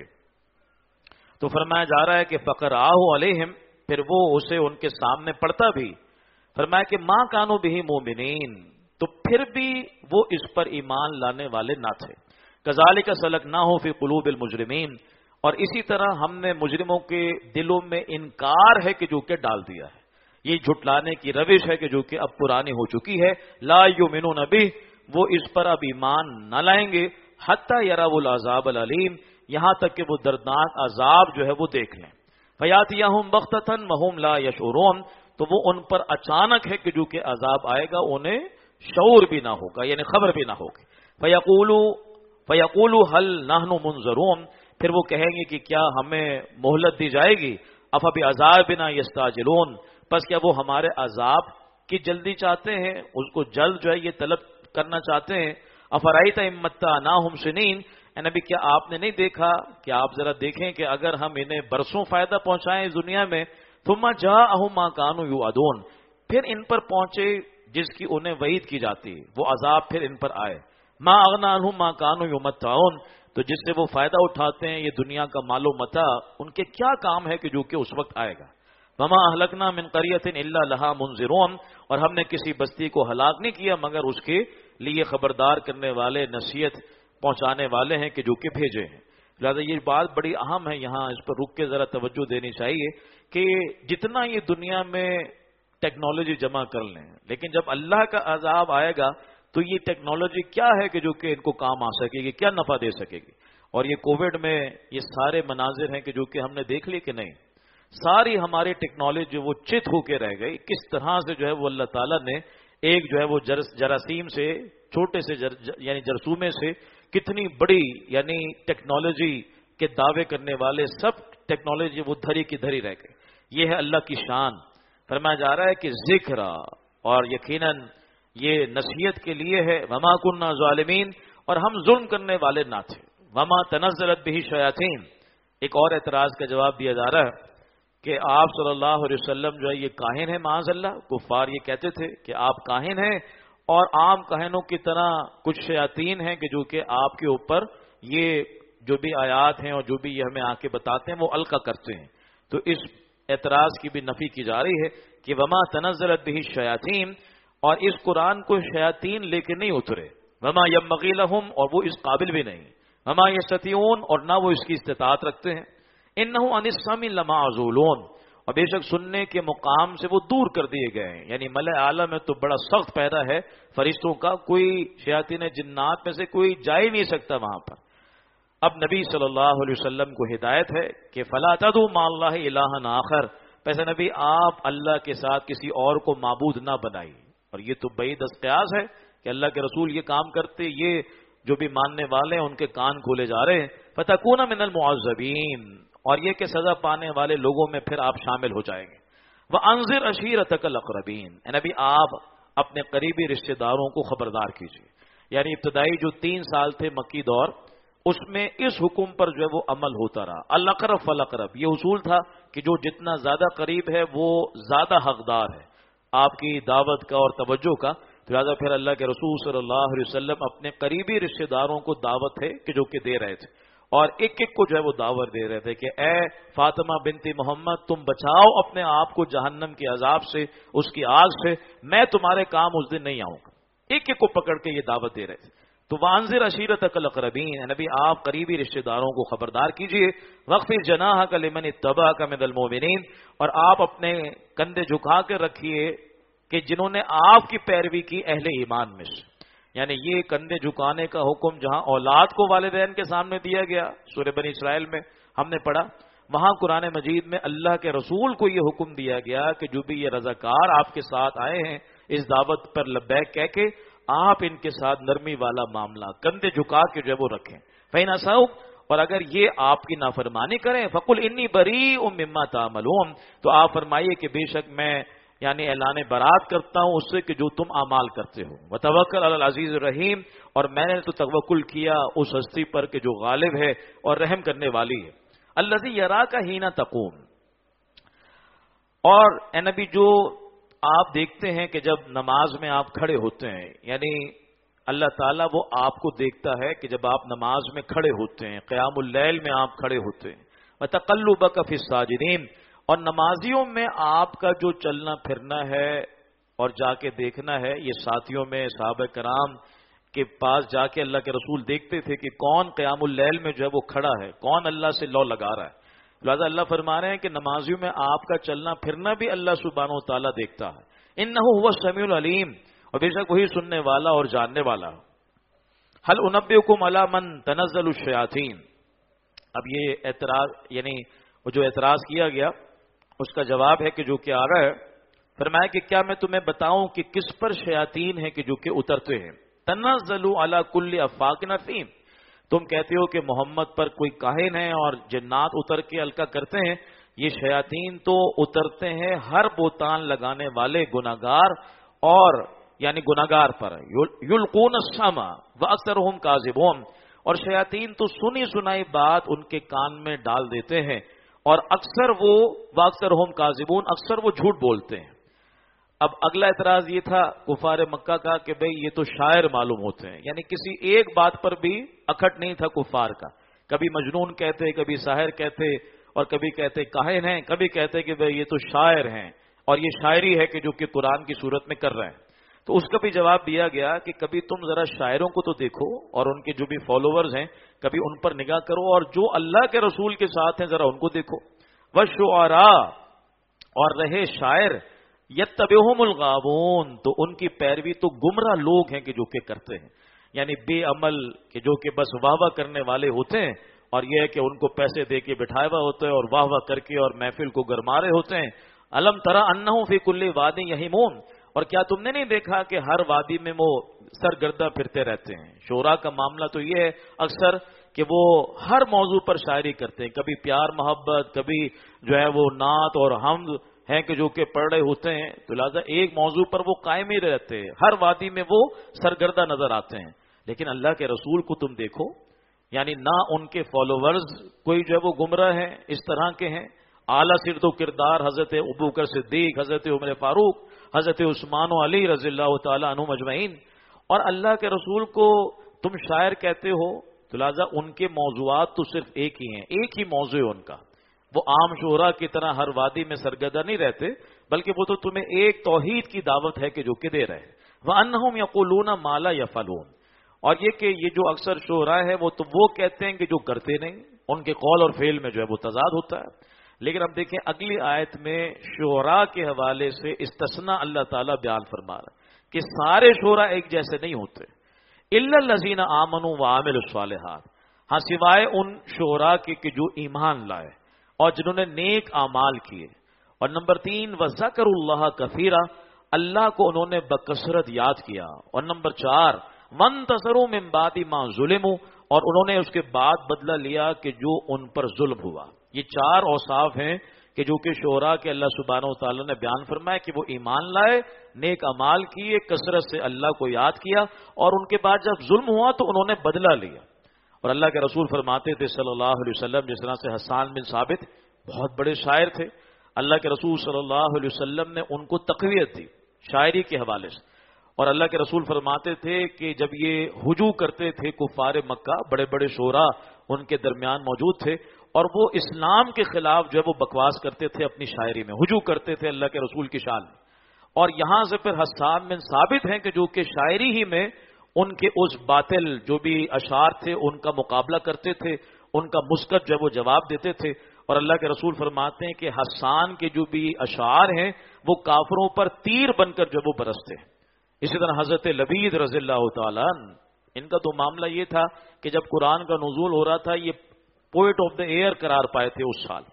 تو فرمایا جا رہا ہے کہ فَقَرَأَهُ عَلَيْهِمْ، پھر وہ اسے ان کے سامنے پڑھتا بھی، فرمایا کہ مَا كَانُوا بِهِ مُؤْمِنِينَ، تو پھر بھی وہ اس پر ایمان لانے والے نہ تھے۔ كَذَلِكَ سَلَكْنَاهُ فِي قُلُوبِ الْمُجْرِمِينَ، اور اسی طرح ہم نے مجرموں کے دلوں میں انکار ہے کہ جو کہ ڈال دیا ہے، یہ جھٹلانے کی روش ہے کہ جو کہ اب پرانی ہو چکی ہے۔ لا یؤمنون بہ، وہ اس پر اب ایمان نہ لائیں گے، حتی یروا العذاب العلیم، یہاں تک کہ وہ دردناک عذاب جو ہے وہ دیکھ لیں۔ فیاتیہم بغتۃ وہم لا یشعرون، تو وہ ان پر اچانک ہے کہ جو کہ عذاب آئے گا انہیں شعور بھی نہ ہوگا، یعنی خبر بھی نہ ہوگی۔ فیقولوا فیقولوا هل نحن منظرون، پھر وہ کہیں گے کہ کیا ہمیں مہلت دی جائے گی؟ افبعذابنا یستعجلون، پس کیا وہ ہمارے عذاب کی جلدی چاہتے ہیں، اس کو جلد جو ہے یہ طلب کرنا چاہتے ہیں۔ افرأیت ان متعناہم سنین، اے نبی کیا آپ نے نہیں دیکھا کہ آپ ذرا دیکھیں کہ اگر ہم انہیں برسوں فائدہ پہنچائیں اس دنیا میں، ثم جاءہم ما کانوا یوعدون، پھر ان پر پہنچے جس کی انہیں وعید کی جاتی، وہ عذاب پھر ان پر آئے۔ ما اغنی عنہم ما کانوا یمتعون، تو جس سے وہ فائدہ اٹھاتے ہیں یہ دنیا کا مال و متاع، ان کے کیا کام ہے کہ جو کہ اس وقت آئے گا۔ وما اہلکنا من قریۃ الا لها منذرون، اور ہم نے کسی بستی کو ہلاک نہیں کیا مگر اس کے لیے خبردار کرنے والے، نصیحت پہنچانے والے ہیں کہ جو کہ بھیجے ہیں۔ لہذا یہ بات بڑی اہم ہے، یہاں اس پر رک کے ذرا توجہ دینی چاہیے کہ جتنا یہ دنیا میں ٹیکنالوجی جمع کر لیں، لیکن جب اللہ کا عذاب آئے گا تو یہ ٹیکنالوجی کیا ہے کہ جو کہ ان کو کام آ سکے گی، کیا نفع دے سکے گی۔ اور یہ کووڈ میں یہ سارے مناظر ہیں کہ جو کہ ہم نے دیکھ لی کہ نہیں، ساری ہماری ٹیکنالوجی جو وہ چت ہو کے رہ گئی، کس طرح سے جو ہے وہ اللہ تعالیٰ نے ایک جو ہے وہ جراثیم سے، چھوٹے سے جر یعنی جرثومے سے کتنی بڑی یعنی ٹیکنالوجی کے دعوے کرنے والے سب ٹیکنالوجی وہ دھری کی دھری رہ گئی۔ یہ ہے اللہ کی شان۔ فرمایا جا رہا ہے کہ ذکر، اور یقیناً یہ نصیحت کے لیے ہے۔ وما کننا ظالمین، اور ہم ظلم کرنے والے نہ تھے۔ وما تنزلت به الشیاطین، ایک اور اعتراض کا جواب دیا جا رہا ہے کہ آپ صلی اللہ علیہ وسلم جو ہے یہ کاہن ہے، معاذ اللہ، کفار یہ کہتے تھے کہ آپ کاہن ہیں، اور عام کاہنوں کی طرح کچھ شیاطین ہیں کہ جو کہ آپ کے اوپر یہ جو بھی آیات ہیں اور جو بھی یہ ہمیں آ کے بتاتے ہیں وہ القا کرتے ہیں۔ تو اس اعتراض کی بھی نفی کی جا رہی ہے کہ وما تنزلت به الشیاطین، اور اس قرآن کو شیاطین لے کے نہیں اترے، وما ينبغي لهم، اور وہ اس قابل بھی نہیں، وما يستطيعون، اور نہ وہ اس کی استطاعت رکھتے ہیں، انه عن السمع لمعزولون، اور بے شک سننے کے مقام سے وہ دور کر دیے گئے ہیں۔ یعنی ملأ اعلیٰ میں تو بڑا سخت پیدا ہے فرشتوں کا، کوئی شیاطین جنات میں سے کوئی جا ہی نہیں سکتا وہاں پر۔ اب نبی صلی اللہ علیہ وسلم کو ہدایت ہے کہ فلا تدعوا مع اللہ الہا آخر، پیسے نبی آپ اللہ کے ساتھ کسی اور کو معبود نہ بنائیے۔ اور یہ تو بعید قیاس ہے کہ اللہ کے رسول یہ کام کرتے، یہ جو بھی ماننے والے ہیں ان کے کان کھولے جا رہے ہیں۔ فتکون من المعذبین، اور یہ کہ سزا پانے والے لوگوں میں پھر آپ شامل ہو جائیں گے۔ وانذر عشیرتک الاقربین، اے نبی آپ اپنے قریبی رشتہ داروں کو خبردار کیجیے۔ یعنی ابتدائی جو تین سال تھے مکی دور، اس میں اس حکم پر جو ہے وہ عمل ہوتا رہا، الاقرب فالاقرب، یہ اصول تھا کہ جو جتنا زیادہ قریب ہے وہ زیادہ حقدار ہے آپ کی دعوت کا اور توجہ کا۔ لہٰذا پھر اللہ کے رسول صلی اللہ علیہ وسلم اپنے قریبی رشتہ داروں کو دعوت ہے کہ جو کہ دے رہے تھے، اور ایک ایک کو جو ہے وہ دعوت دے رہے تھے کہ اے فاطمہ بنت محمد تم بچاؤ اپنے آپ کو جہنم کے عذاب سے، اس کی آگ سے، میں تمہارے کام اس دن نہیں آؤں گا۔ ایک ایک کو پکڑ کے یہ دعوت دے رہے تھے۔ تو وانذر عشیرتک الاقربین، نبی آپ قریبی رشتہ داروں کو خبردار کیجئے۔ واخفض جناحک لمن اتبعک من المؤمنین، اور آپ اپنے کندھے جھکا کے رکھیے کہ جنہوں نے آپ کی پیروی کی اہل ایمان میں سے۔ یعنی یہ کندھے جھکانے کا حکم جہاں اولاد کو والدین کے سامنے دیا گیا سورہ بنی اسرائیل میں ہم نے پڑھا، وہاں قرآن مجید میں اللہ کے رسول کو یہ حکم دیا گیا کہ جو بھی یہ رضاکار آپ کے ساتھ آئے ہیں اس دعوت پر لبیک کہہ کے، آپ ان کے ساتھ نرمی والا معاملہ کندھے جھکا کے جو ہے وہ رکھیں۔ فَإِنْ عَصَوْا، اور اگر یہ آپ کی نافرمانی کریں، فَقُلْ إِنِّي بَرِيءٌ مِّمَّا تَعْمَلُونَ، تو آپ فرمائیے کہ بے شک میں یعنی اعلان برات کرتا ہوں اس سے کہ جو تم اعمال کرتے ہو۔ وَتَوَكَّلْ عَلَى الْعَزِيزِ الرَّحِيمِ، اور میں نے تو توکل کیا اس ہستی پر کہ جو غالب ہے اور رحم کرنے والی ہے۔ الَّذِي يَرَاكَ حِينَ تَقُومُ، اور اے نبی جو آپ دیکھتے ہیں کہ جب نماز میں آپ کھڑے ہوتے ہیں، یعنی اللہ تعالیٰ وہ آپ کو دیکھتا ہے کہ جب آپ نماز میں کھڑے ہوتے ہیں، قیام اللیل میں آپ کھڑے ہوتے ہیں۔ وَتَقَلُّبَكَ فِي السَّاجِدِينَ، اور نمازیوں میں آپ کا جو چلنا پھرنا ہے اور جا کے دیکھنا ہے، یہ ساتھیوں میں صحابہ کرام کے پاس جا کے اللہ کے رسول دیکھتے تھے کہ کون قیام اللیل میں جو ہے وہ کھڑا ہے، کون اللہ سے لو لگا رہا ہے۔ لہٰذا اللہ فرما رہے ہیں کہ نمازیوں میں آپ کا چلنا پھرنا بھی اللہ سبحانہ و تعالیٰ دیکھتا ہے۔ انہ هو السمیع العلیم، اور بے شک وہی سننے والا اور جاننے والا۔ هل انبئکم علی من تنزل الشیاطین، اب یہ اعتراض یعنی وہ جو اعتراض کیا گیا اس کا جواب ہے کہ جو کہ آ رہا ہے، فرمایا کہ کیا میں تمہیں بتاؤں کہ کس پر شیاطین ہیں کہ جو کہ اترتے ہیں۔ تنزل علی کل افاک اثیم، تم کہتے ہو کہ محمد پر کوئی کاہن ہے اور جنات اتر کے الکا کرتے ہیں، یہ شیاطین تو اترتے ہیں ہر بہتان لگانے والے گناہگار اور یعنی گناہگار پر۔ یلقون السمع واکثرهم کاذبون، اور شیاطین تو سنی سنائی بات ان کے کان میں ڈال دیتے ہیں اور اکثر وہ واکثرهم کاذبون، اکثر وہ جھوٹ بولتے ہیں۔ اب اگلا اعتراض یہ تھا کفار مکہ کا کہ بھئی یہ تو شاعر معلوم ہوتے ہیں، یعنی کسی ایک بات پر بھی اکھٹ نہیں تھا کفار کا، کبھی مجنون کہتے، کبھی ساحر کہتے، اور کبھی کہتے کاہن ہیں، کبھی کہتے کہ بھئی یہ تو شاعر ہیں اور یہ شاعری ہے کہ جو کہ قرآن کی صورت میں کر رہے ہیں۔ تو اس کا بھی جواب دیا گیا کہ کبھی تم ذرا شاعروں کو تو دیکھو اور ان کے جو بھی فالوورز ہیں کبھی ان پر نگاہ کرو، اور جو اللہ کے رسول کے ساتھ ہیں ذرا ان کو دیکھو۔ والشعراء، اور رہے شاعر، یتبعہم الغاوون، تو ان کی پیروی تو گمراہ لوگ ہیں کہ جو کہ کرتے ہیں، یعنی بے عمل کہ جو کہ بس واہ واہ کرنے والے ہوتے ہیں، اور یہ ہے کہ ان کو پیسے دے کے بٹھایا ہوا ہوتا ہے اور واہ واہ کر کے اور محفل کو گرما رہے ہوتے ہیں۔ الم تری انہم فی کل واد یہیمون، اور کیا تم نے نہیں دیکھا کہ ہر وادی میں وہ سرگردہ پھرتے رہتے ہیں۔ شعراء کا معاملہ تو یہ ہے اکثر کہ وہ ہر موضوع پر شاعری کرتے ہیں، کبھی پیار محبت، کبھی جو ہے وہ نعت اور حمد ہیں کہ جو کہ پڑھ رہے ہوتے ہیں، تو لہٰذا ایک موضوع پر وہ قائم ہی رہتے ہیں، ہر وادی میں وہ سرگردہ نظر آتے ہیں۔ لیکن اللہ کے رسول کو تم دیکھو، یعنی نہ ان کے فالوورز کوئی جو ہے وہ گمراہ ہیں اس طرح کے ہیں، اعلیٰ سرد و کردار حضرت ابوبکر صدیق، حضرت عمر فاروق، حضرت عثمان و علی رضی اللہ تعالیٰ عنہم اجمعین، اور اللہ کے رسول کو تم شاعر کہتے ہو، تو لہٰذا ان کے موضوعات تو صرف ایک ہی ہیں، ایک ہی موضوع ہے ان کا، وہ عام شعراء کی طرح ہر وادی میں سرگردہ نہیں رہتے، بلکہ وہ تو تمہیں ایک توحید کی دعوت ہے کہ جو کہ دے رہے ہیں۔ وَأَنَّهُمْ يَقُولُونَ مَا لَا يَفْعَلُونَ، اور یہ کہ یہ جو اکثر شعراء ہے وہ تو وہ کہتے ہیں کہ جو کرتے نہیں، ان کے قول اور فعل میں جو ہے وہ تضاد ہوتا ہے. لیکن اب دیکھیں اگلی آیت میں شعراء کے حوالے سے استثناء اللہ تعالیٰ بیان فرما رہا ہے کہ سارے شعراء ایک جیسے نہیں ہوتے. الا الذین آمنوا وعملوا الصالحات، ہاں سوائے ان شعراء کے کہ جو ایمان لائے اور جنہوں نے نیک اعمال کیے. اور نمبر تین وذکروا اللہ کثیرا، اللہ کو انہوں نے بکثرت یاد کیا. اور نمبر چار وانتصروا من بعد ما ظلموا، اور انہوں نے اس کے بعد بدلہ لیا کہ جو ان پر ظلم ہوا. یہ چار اوصاف ہیں کہ جو کہ شعراء کے اللہ سبحانہ و تعالیٰ نے بیان فرمایا کہ وہ ایمان لائے، نیک اعمال کیے، کثرت سے اللہ کو یاد کیا، اور ان کے بعد جب ظلم ہوا تو انہوں نے بدلہ لیا. اور اللہ کے رسول فرماتے تھے صلی اللہ علیہ وسلم، جس طرح سے حسان بن ثابت بہت بڑے شاعر تھے، اللہ کے رسول صلی اللہ علیہ وسلم نے ان کو تقویت دی شاعری کے حوالے سے. اور اللہ کے رسول فرماتے تھے کہ جب یہ ہجوم کرتے تھے کفار مکہ، بڑے بڑے شعراء ان کے درمیان موجود تھے، اور وہ اسلام کے خلاف جو ہے وہ بکواس کرتے تھے، اپنی شاعری میں ہجوم کرتے تھے اللہ کے رسول کی شان میں. اور یہاں سے پھر حسان بن ثابت ہیں کہ جو کہ شاعری ہی میں ان کے اس باطل جو بھی اشعار تھے ان کا مقابلہ کرتے تھے، ان کا مسکت جو ہے وہ جواب دیتے تھے. اور اللہ کے رسول فرماتے ہیں کہ حسان کے جو بھی اشعار ہیں وہ کافروں پر تیر بن کر جو وہ برستے ہیں. اسی طرح حضرت لبید رضی اللہ تعالیٰ ان کا تو معاملہ یہ تھا کہ جب قرآن کا نزول ہو رہا تھا یہ پوئٹ آف دا ایئر قرار پائے تھے اس سال،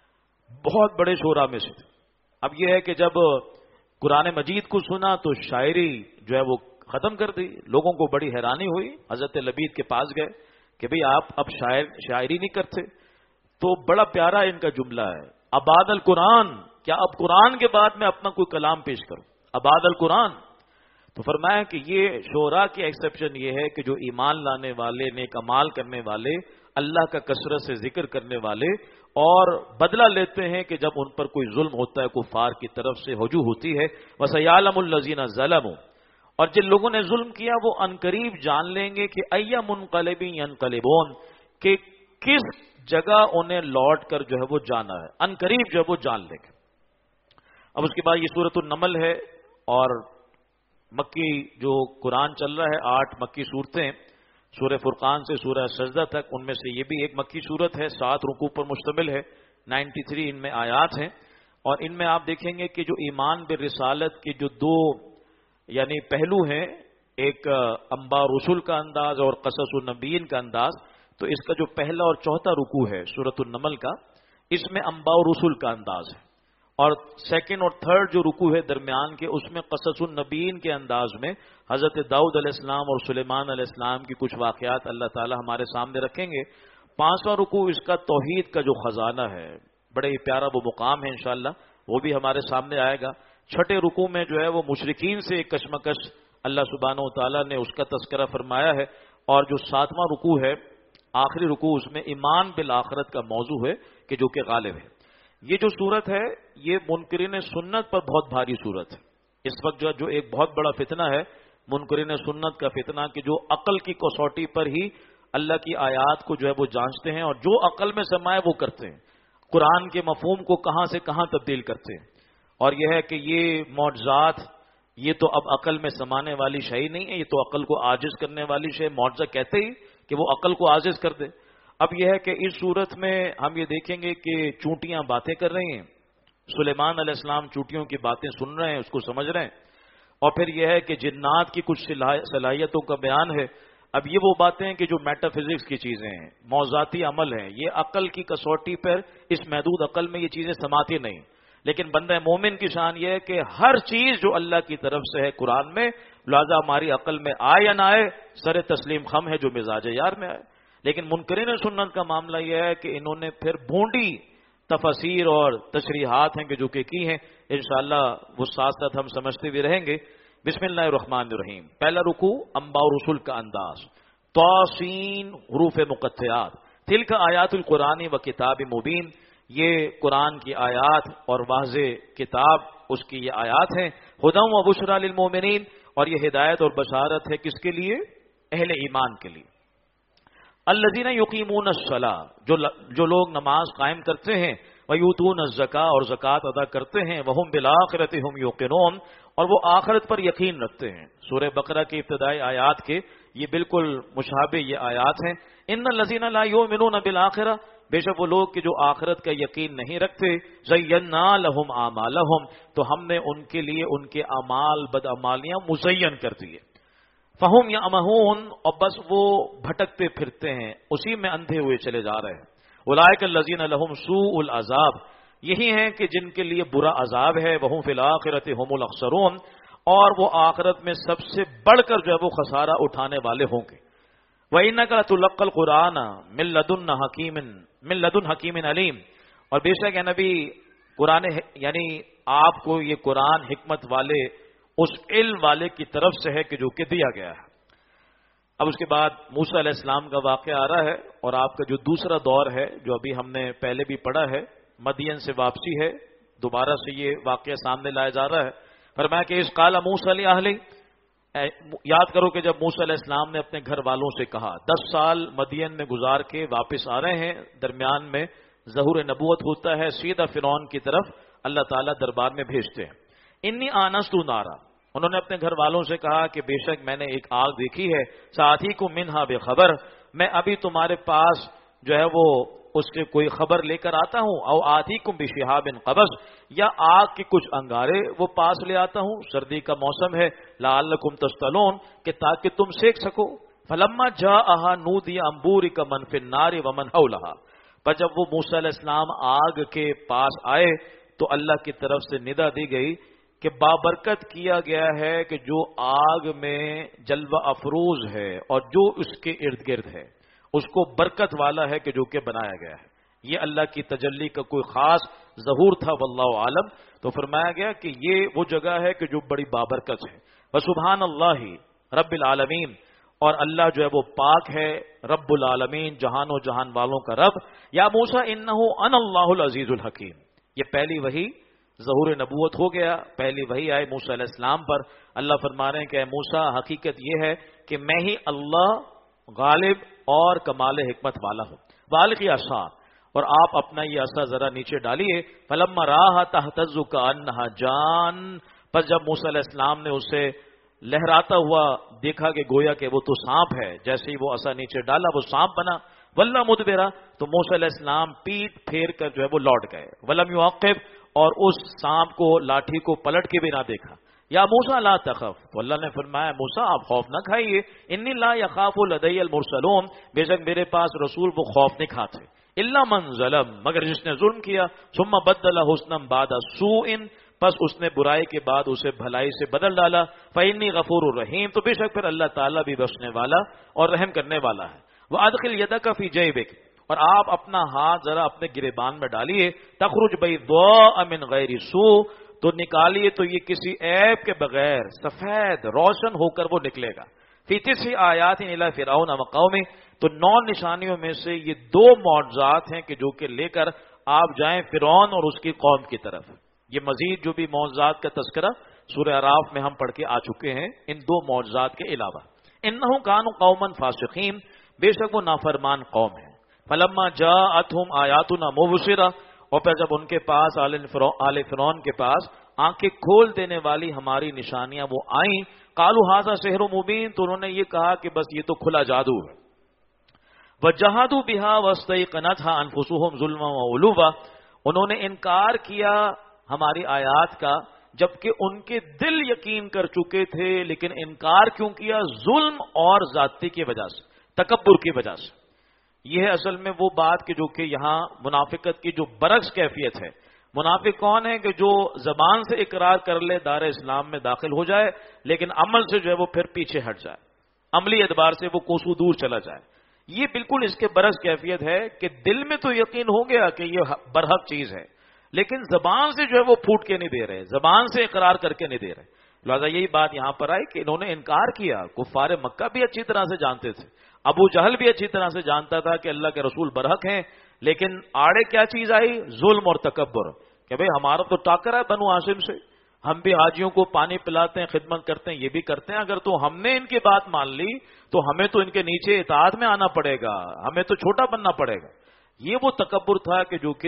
بہت بڑے شعراء میں سے. اب یہ ہے کہ جب قرآن مجید کو سنا تو شاعری جو ہے وہ ختم کر دی. لوگوں کو بڑی حیرانی ہوئی، حضرت لبید کے پاس گئے کہ بھئی آپ اب شاعر شاعری نہیں کرتے. تو بڑا پیارا ان کا جملہ ہے، اباد القرآن، کیا اب قرآن کے بعد میں اپنا کوئی کلام پیش کروں؟ اباد القرآن. تو فرمایا کہ یہ شعراء کی ایکسیپشن یہ ہے کہ جو ایمان لانے والے، نیک اعمال کرنے والے، اللہ کا کثرت سے ذکر کرنے والے، اور بدلہ لیتے ہیں کہ جب ان پر کوئی ظلم ہوتا ہے، کفار کی طرف سے ہجوم ہوتی ہے. وَسَيَعْلَمُ الَّذِينَ ظَلَمُوا، اور جن لوگوں نے ظلم کیا وہ عنقریب جان لیں گے کہ اَيَّ مُنْقَلِبٍ يَنْقَلِبُونَ، کہ کس جگہ انہیں لوٹ کر جو ہے وہ جانا ہے، عنقریب جو ہے وہ جان لیں گے. اب اس کے بعد یہ سورۃ النمل ہے، اور مکی جو قرآن چل رہا ہے آٹھ مکی صورتیں، سورہ فرقان سے سورہ سجدہ تک، ان میں سے یہ بھی ایک مکی صورت ہے، سات رکوع پر مشتمل ہے، نائنٹی تھری ان میں آیات ہیں. اور ان میں آپ دیکھیں گے کہ جو ایمان بالرسالت کے جو دو یعنی پہلو ہیں، ایک انباء رسول کا انداز اور قصص النبیین کا انداز. تو اس کا جو پہلا اور چوتھا رکوع ہے سورۃ النمل کا، اس میں انباء رسول کا انداز ہے، اور سیکنڈ اور تھرڈ جو رکوع ہے درمیان کے، اس میں قصص النبیین کے انداز میں حضرت داؤد علیہ السلام اور سلیمان علیہ السلام کی کچھ واقعات اللہ تعالی ہمارے سامنے رکھیں گے. پانچواں رکوع اس کا توحید کا جو خزانہ ہے، بڑے ہی پیارا وہ مقام ہے، انشاءاللہ وہ بھی ہمارے سامنے آئے گا. چھٹے رکوع میں جو ہے وہ مشرکین سے ایک کشمکش اللہ سبحانہ و تعالیٰ نے اس کا تذکرہ فرمایا ہے. اور جو ساتواں رکوع ہے آخری رکوع، اس میں ایمان بالآخرت کا موضوع ہے کہ جو کہ غالب ہے. یہ جو صورت ہے یہ منکرین سنت پر بہت بھاری صورت ہے. اس وقت جو جو ایک بہت بڑا فتنہ ہے منکرین سنت کا فتنہ، کہ جو عقل کی کسوٹی پر ہی اللہ کی آیات کو جو ہے وہ جانچتے ہیں، اور جو عقل میں سمائے وہ کرتے ہیں، قرآن کے مفہوم کو کہاں سے کہاں تبدیل کرتے ہیں. اور یہ ہے کہ یہ معجزات یہ تو اب عقل میں سمانے والی شے نہیں ہے، یہ تو عقل کو عاجز کرنے والی شے. معجزہ کہتے ہی کہ وہ عقل کو عاجز کر دے. اب یہ ہے کہ اس صورت میں ہم یہ دیکھیں گے کہ چونٹیاں باتیں کر رہی ہیں، سلیمان علیہ السلام چونٹیوں کی باتیں سن رہے ہیں، اس کو سمجھ رہے ہیں. اور پھر یہ ہے کہ جنات کی کچھ صلاحیتوں کا بیان ہے. اب یہ وہ باتیں ہیں کہ جو میٹا فزکس کی چیزیں ہیں، موضوعاتی عمل ہیں، یہ عقل کی کسوٹی پر اس محدود عقل میں یہ چیزیں سماتی نہیں. لیکن بندہ مومن کی شان یہ ہے کہ ہر چیز جو اللہ کی طرف سے ہے قرآن میں، لہذا ہماری عقل میں آئے یا نہ آئے سر تسلیم خم ہے جو مزاج یار میں آئے. لیکن منکرین سنت کا معاملہ یہ ہے کہ انہوں نے پھر بھونڈی تفاسیر اور تشریحات ہیں کہ جو کہ کی ہیں. انشاءاللہ وہ ساتھ ساتھ ہم سمجھتے بھی رہیں گے. بسم اللہ الرحمن الرحیم. پہلا رکوع انباء رسول کا انداز. طاسین حروف مقطعات. تلک آیات القرآن و کتاب مبین. یہ قرآن کی آیات اور واضح کتاب اس کی یہ آیات ہیں. ہدی و بشری للمؤمنین. اور یہ ہدایت اور بشارت ہے کس کے لیے؟ اہل ایمان کے لیے. الذین یقیمون الصلاۃ. جو جو لوگ نماز قائم کرتے ہیں. وَيُؤْتُونَ الزَّكَاةَ اور زکوٰۃ ادا کرتے ہیں، وَهُمْ بِالْآخِرَةِ هُمْ يُوقِنُونَ اور وہ آخرت پر یقین رکھتے ہیں۔ سورہ بقرہ کی ابتدائی آیات کے یہ بالکل مشابہ یہ آیات ہیں۔ ان الذین لا یؤمنون بالآخرہ، بے شک وہ لوگ کہ جو آخرت کا یقین نہیں رکھتے، زینا لہم اعمالہم تو ہم نے ان کے لیے ان کے اعمال بدعمالیاں مزین کر دیے، فہم یعمہون اور بس وہ بھٹکتے پھرتے ہیں، اسی میں اندھے ہوئے چلے جا رہے ہیں۔ اولئک الذین لہم سوء العذاب، یہی ہیں کہ جن کے لیے برا عذاب ہے، وہم فی الآخرۃ ھم الاخسرون اور وہ آخرت میں سب سے بڑھ کر جو ہے وہ خسارہ اٹھانے والے ہوں گے۔ وَإِنَّكَ لَتُلَقَّى الْقُرْآنَ مِن لَّدُنَّ حَكِيمٍ مِن لَّدُنْ حَكِيمٍ عَلِيمٍ اور بے شک ہے نبی قرآن یعنی آپ کو یہ قرآن حکمت والے اس علم والے کی طرف سے ہے کہ جو کہ دیا گیا ہے۔ اب اس کے بعد موسیٰ علیہ السلام کا واقعہ آ رہا ہے اور آپ کا جو دوسرا دور ہے جو ابھی ہم نے پہلے بھی پڑھا ہے، مدین سے واپسی ہے، دوبارہ سے یہ واقعہ سامنے لایا جا رہا ہے۔ فرمایا کہ اس قال موسیٰ لأہلہ، یاد کرو کہ جب موسیٰ علیہ السلام نے اپنے گھر والوں سے کہا، دس سال مدین میں گزار کے واپس آ رہے ہیں، درمیان میں ظہور نبوت ہوتا ہے، سیدھا فرعون کی طرف اللہ تعالیٰ دربار میں بھیجتے ہیں۔ انی آنست نارا، انہوں نے اپنے گھر والوں سے کہا کہ بے شک میں نے ایک آگ دیکھی ہے، ساتھی کو منہا بے خبر، میں ابھی تمہارے پاس جو ہے وہ اس کے کوئی خبر لے کر آتا ہوں، او آتی کم بشہاب قبض یا آگ کے کچھ انگارے وہ پاس لے آتا ہوں، سردی کا موسم ہے، لعلکم تصطلون کہ تاکہ تم سیکھ سکو۔ فلما جاءها نودی انبورک من فی النار ومن حولها، پر جب وہ موسیٰ علیہ السلام آگ کے پاس آئے تو اللہ کی طرف سے ندا دی گئی کہ بابرکت کیا گیا ہے کہ جو آگ میں جلوہ افروز ہے اور جو اس کے ارد گرد ہے اس کو برکت والا ہے کہ جو کہ بنایا گیا ہے۔ یہ اللہ کی تجلی کا کوئی خاص ظہور تھا، واللہ عالم۔ تو فرمایا گیا کہ یہ وہ جگہ ہے کہ جو بڑی بابرکت ہے۔ وسبحان اللہ رب العالمین، اور اللہ جو ہے وہ پاک ہے، رب العالمین جہان و جہان والوں کا رب۔ یا موسیٰ انہ انا اللہ العزیز الحکیم، یہ پہلی وحی ظہور نبوت ہو گیا، پہلی وحی آئے موسیٰ علیہ السلام پر۔ اللہ فرما رہے ہیں کہ اے موسیٰ حقیقت یہ ہے کہ میں ہی اللہ غالب اور کمال حکمت والا ہوں۔ والقی عصا، اور آپ اپنا یہ عصا ذرا نیچے ڈالیے۔ فلما راہا تہتز کانہا جان، پس جب موسیٰ علیہ السلام نے اسے لہراتا ہوا دیکھا کہ گویا کہ وہ تو سانپ ہے، جیسے ہی وہ عصا نیچے ڈالا وہ سانپ بنا۔ ولّا مدبرا، تو موسیٰ علیہ السلام پیٹ پھیر کر جو ہے وہ لوٹ گئے۔ ولم یعقب، اور اس سانپ کو لاٹھی کو پلٹ کے بھی نہ دیکھا۔ یا موسیٰ لا تخف، تو اللہ نے فرمایا موسیٰ آپ خوف نہ کھائیے، انی لا یخاف لدی المرسلون، بے شک میرے پاس رسول وہ خوف نہیں کھاتے، الا من ظلم، مگر جس نے ظلم کیا، ثم بدل حسنا بعد سوء، پس اس نے برائی کے بعد اسے بھلائی سے بدل ڈالا، فانی غفور الرحیم، تو بے شک پھر اللہ تعالیٰ بھی بخشنے والا اور رحم کرنے والا ہے۔ وادخل یدک فی جیبک، اور آپ اپنا ہاتھ ذرا اپنے گریبان میں ڈالیے، تخرج بیضاء من غیر سوء، تو نکالیے تو یہ کسی عیب کے بغیر سفید روشن ہو کر وہ نکلے گا۔ فی تسع آیات الی فرعون وقومہ، تو نو نشانیوں میں سے یہ دو معجزات ہیں کہ جو کہ لے کر آپ جائیں فرعون اور اس کی قوم کی طرف۔ یہ مزید جو بھی معجزات کا تذکرہ سورہ اعراف میں ہم پڑھ کے آ چکے ہیں ان دو معجزات کے علاوہ۔ انہم کانوا قوما فاسقین، بے شک وہ نافرمان قوم ہے۔ فلما جاءتهم آیاتنا مبصرہ، اور پھر جب ان کے پاس آل فرعون کے پاس آنکھیں کھول دینے والی ہماری نشانیاں وہ آئیں، قالوا ھذا سحر مبین، تو انہوں نے یہ کہا کہ بس یہ تو کھلا جادو ہے۔ وجحدوا بها واستيقنتها انفسهم ظلما وعلوا، انہوں نے انکار کیا ہماری آیات کا جبکہ ان کے دل یقین کر چکے تھے، لیکن انکار کیوں کیا؟ ظلم اور ذاتی کی وجہ سے، تکبر کی وجہ سے۔ یہ ہے اصل میں وہ بات کہ جو کہ یہاں منافقت کی جو برعکس کیفیت ہے۔ منافق کون ہے کہ جو زبان سے اقرار کر لے، دار اسلام میں داخل ہو جائے، لیکن عمل سے جو ہے وہ پھر پیچھے ہٹ جائے، عملی اعتبار سے وہ کوسوں دور چلا جائے۔ یہ بالکل اس کے برعکس کیفیت ہے کہ دل میں تو یقین ہو گیا کہ یہ برحق چیز ہے، لیکن زبان سے جو ہے وہ پھوٹ کے نہیں دے رہے، زبان سے اقرار کر کے نہیں دے رہے۔ لہٰذا یہی بات یہاں پر آئی کہ انہوں نے انکار کیا۔ کفار مکہ بھی اچھی طرح سے جانتے تھے، ابو جہل بھی اچھی طرح سے جانتا تھا کہ اللہ کے رسول برحق ہیں، لیکن آڑے کیا چیز آئی؟ ظلم اور تکبر، کہ بھئی ہمارا تو ٹاکر ہے بنو ہاشم سے، ہم بھی حاجیوں کو پانی پلاتے ہیں، خدمت کرتے ہیں، یہ بھی کرتے ہیں، اگر تو ہم نے ان کی بات مان لی تو ہمیں تو ان کے نیچے اطاعت میں آنا پڑے گا، ہمیں تو چھوٹا بننا پڑے گا۔ یہ وہ تکبر تھا کہ جو کہ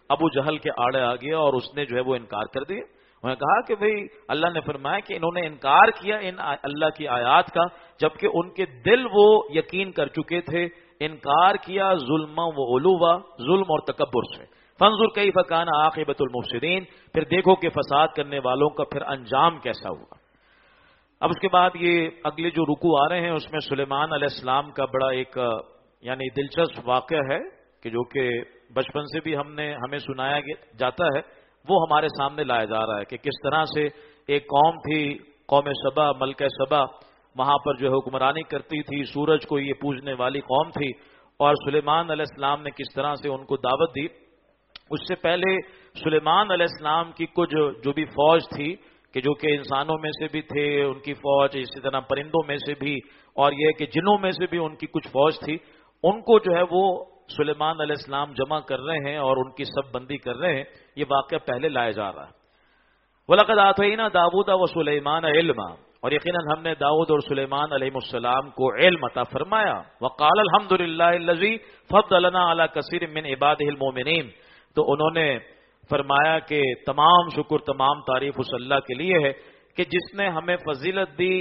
ابو جہل کے آڑے آ گیا اور اس نے جو ہے وہ انکار کر دیا. انہوں نے کہا کہ بھئی اللہ نے فرمایا کہ انہوں نے انکار کیا ان اللہ کی آیات کا جبکہ ان کے دل وہ یقین کر چکے تھے. انکار کیا ظلم و علوا، ظلم اور تکبر سے. فانظر کیف کان عاقبۃ المفسدین، پھر دیکھو کہ فساد کرنے والوں کا پھر انجام کیسا ہوا. اب اس کے بعد یہ اگلے جو رکوع آ رہے ہیں اس میں سلیمان علیہ السلام کا بڑا ایک یعنی دلچسپ واقعہ ہے کہ جو کہ بچپن سے بھی ہم نے ہمیں سنایا جاتا ہے، وہ ہمارے سامنے لایا جا رہا ہے کہ کس طرح سے ایک قوم تھی، قوم سبا، ملکہ سبا، وہاں پر جو ہے حکمرانی کرتی تھی، سورج کو یہ پوجنے والی قوم تھی، اور سلیمان علیہ السلام نے کس طرح سے ان کو دعوت دی. اس سے پہلے سلیمان علیہ السلام کی کچھ جو بھی فوج تھی کہ جو کہ انسانوں میں سے بھی تھے ان کی فوج، اسی طرح پرندوں میں سے بھی، اور یہ کہ جنوں میں سے بھی ان کی کچھ فوج تھی، ان کو جو ہے وہ سلیمان علیہ السلام جمع کر رہے ہیں اور ان کی سب بندی کر رہے ہیں. یہ واقعہ پہلے لایا جا رہا ہے. وَلَقَدْ آتَيْنَا دَاوُودَ وَسُلَيْمَانَ عِلْمًا، اور یقیناً ہم نے داؤد اور سلیمان علیہ السلام کو علم عطا فرمایا. وَقَالَ الْحَمْدُ لِلَّهِ الَّذِي فَضَّلَنَا عَلَى كَثِيرٍ مِّنْ عِبَادِهِ الْمُؤْمِنِينَ، تو انہوں نے فرمایا کہ تمام شکر تمام تعریف اس اللہ کے لیے ہے کہ جس نے ہمیں فضیلت دی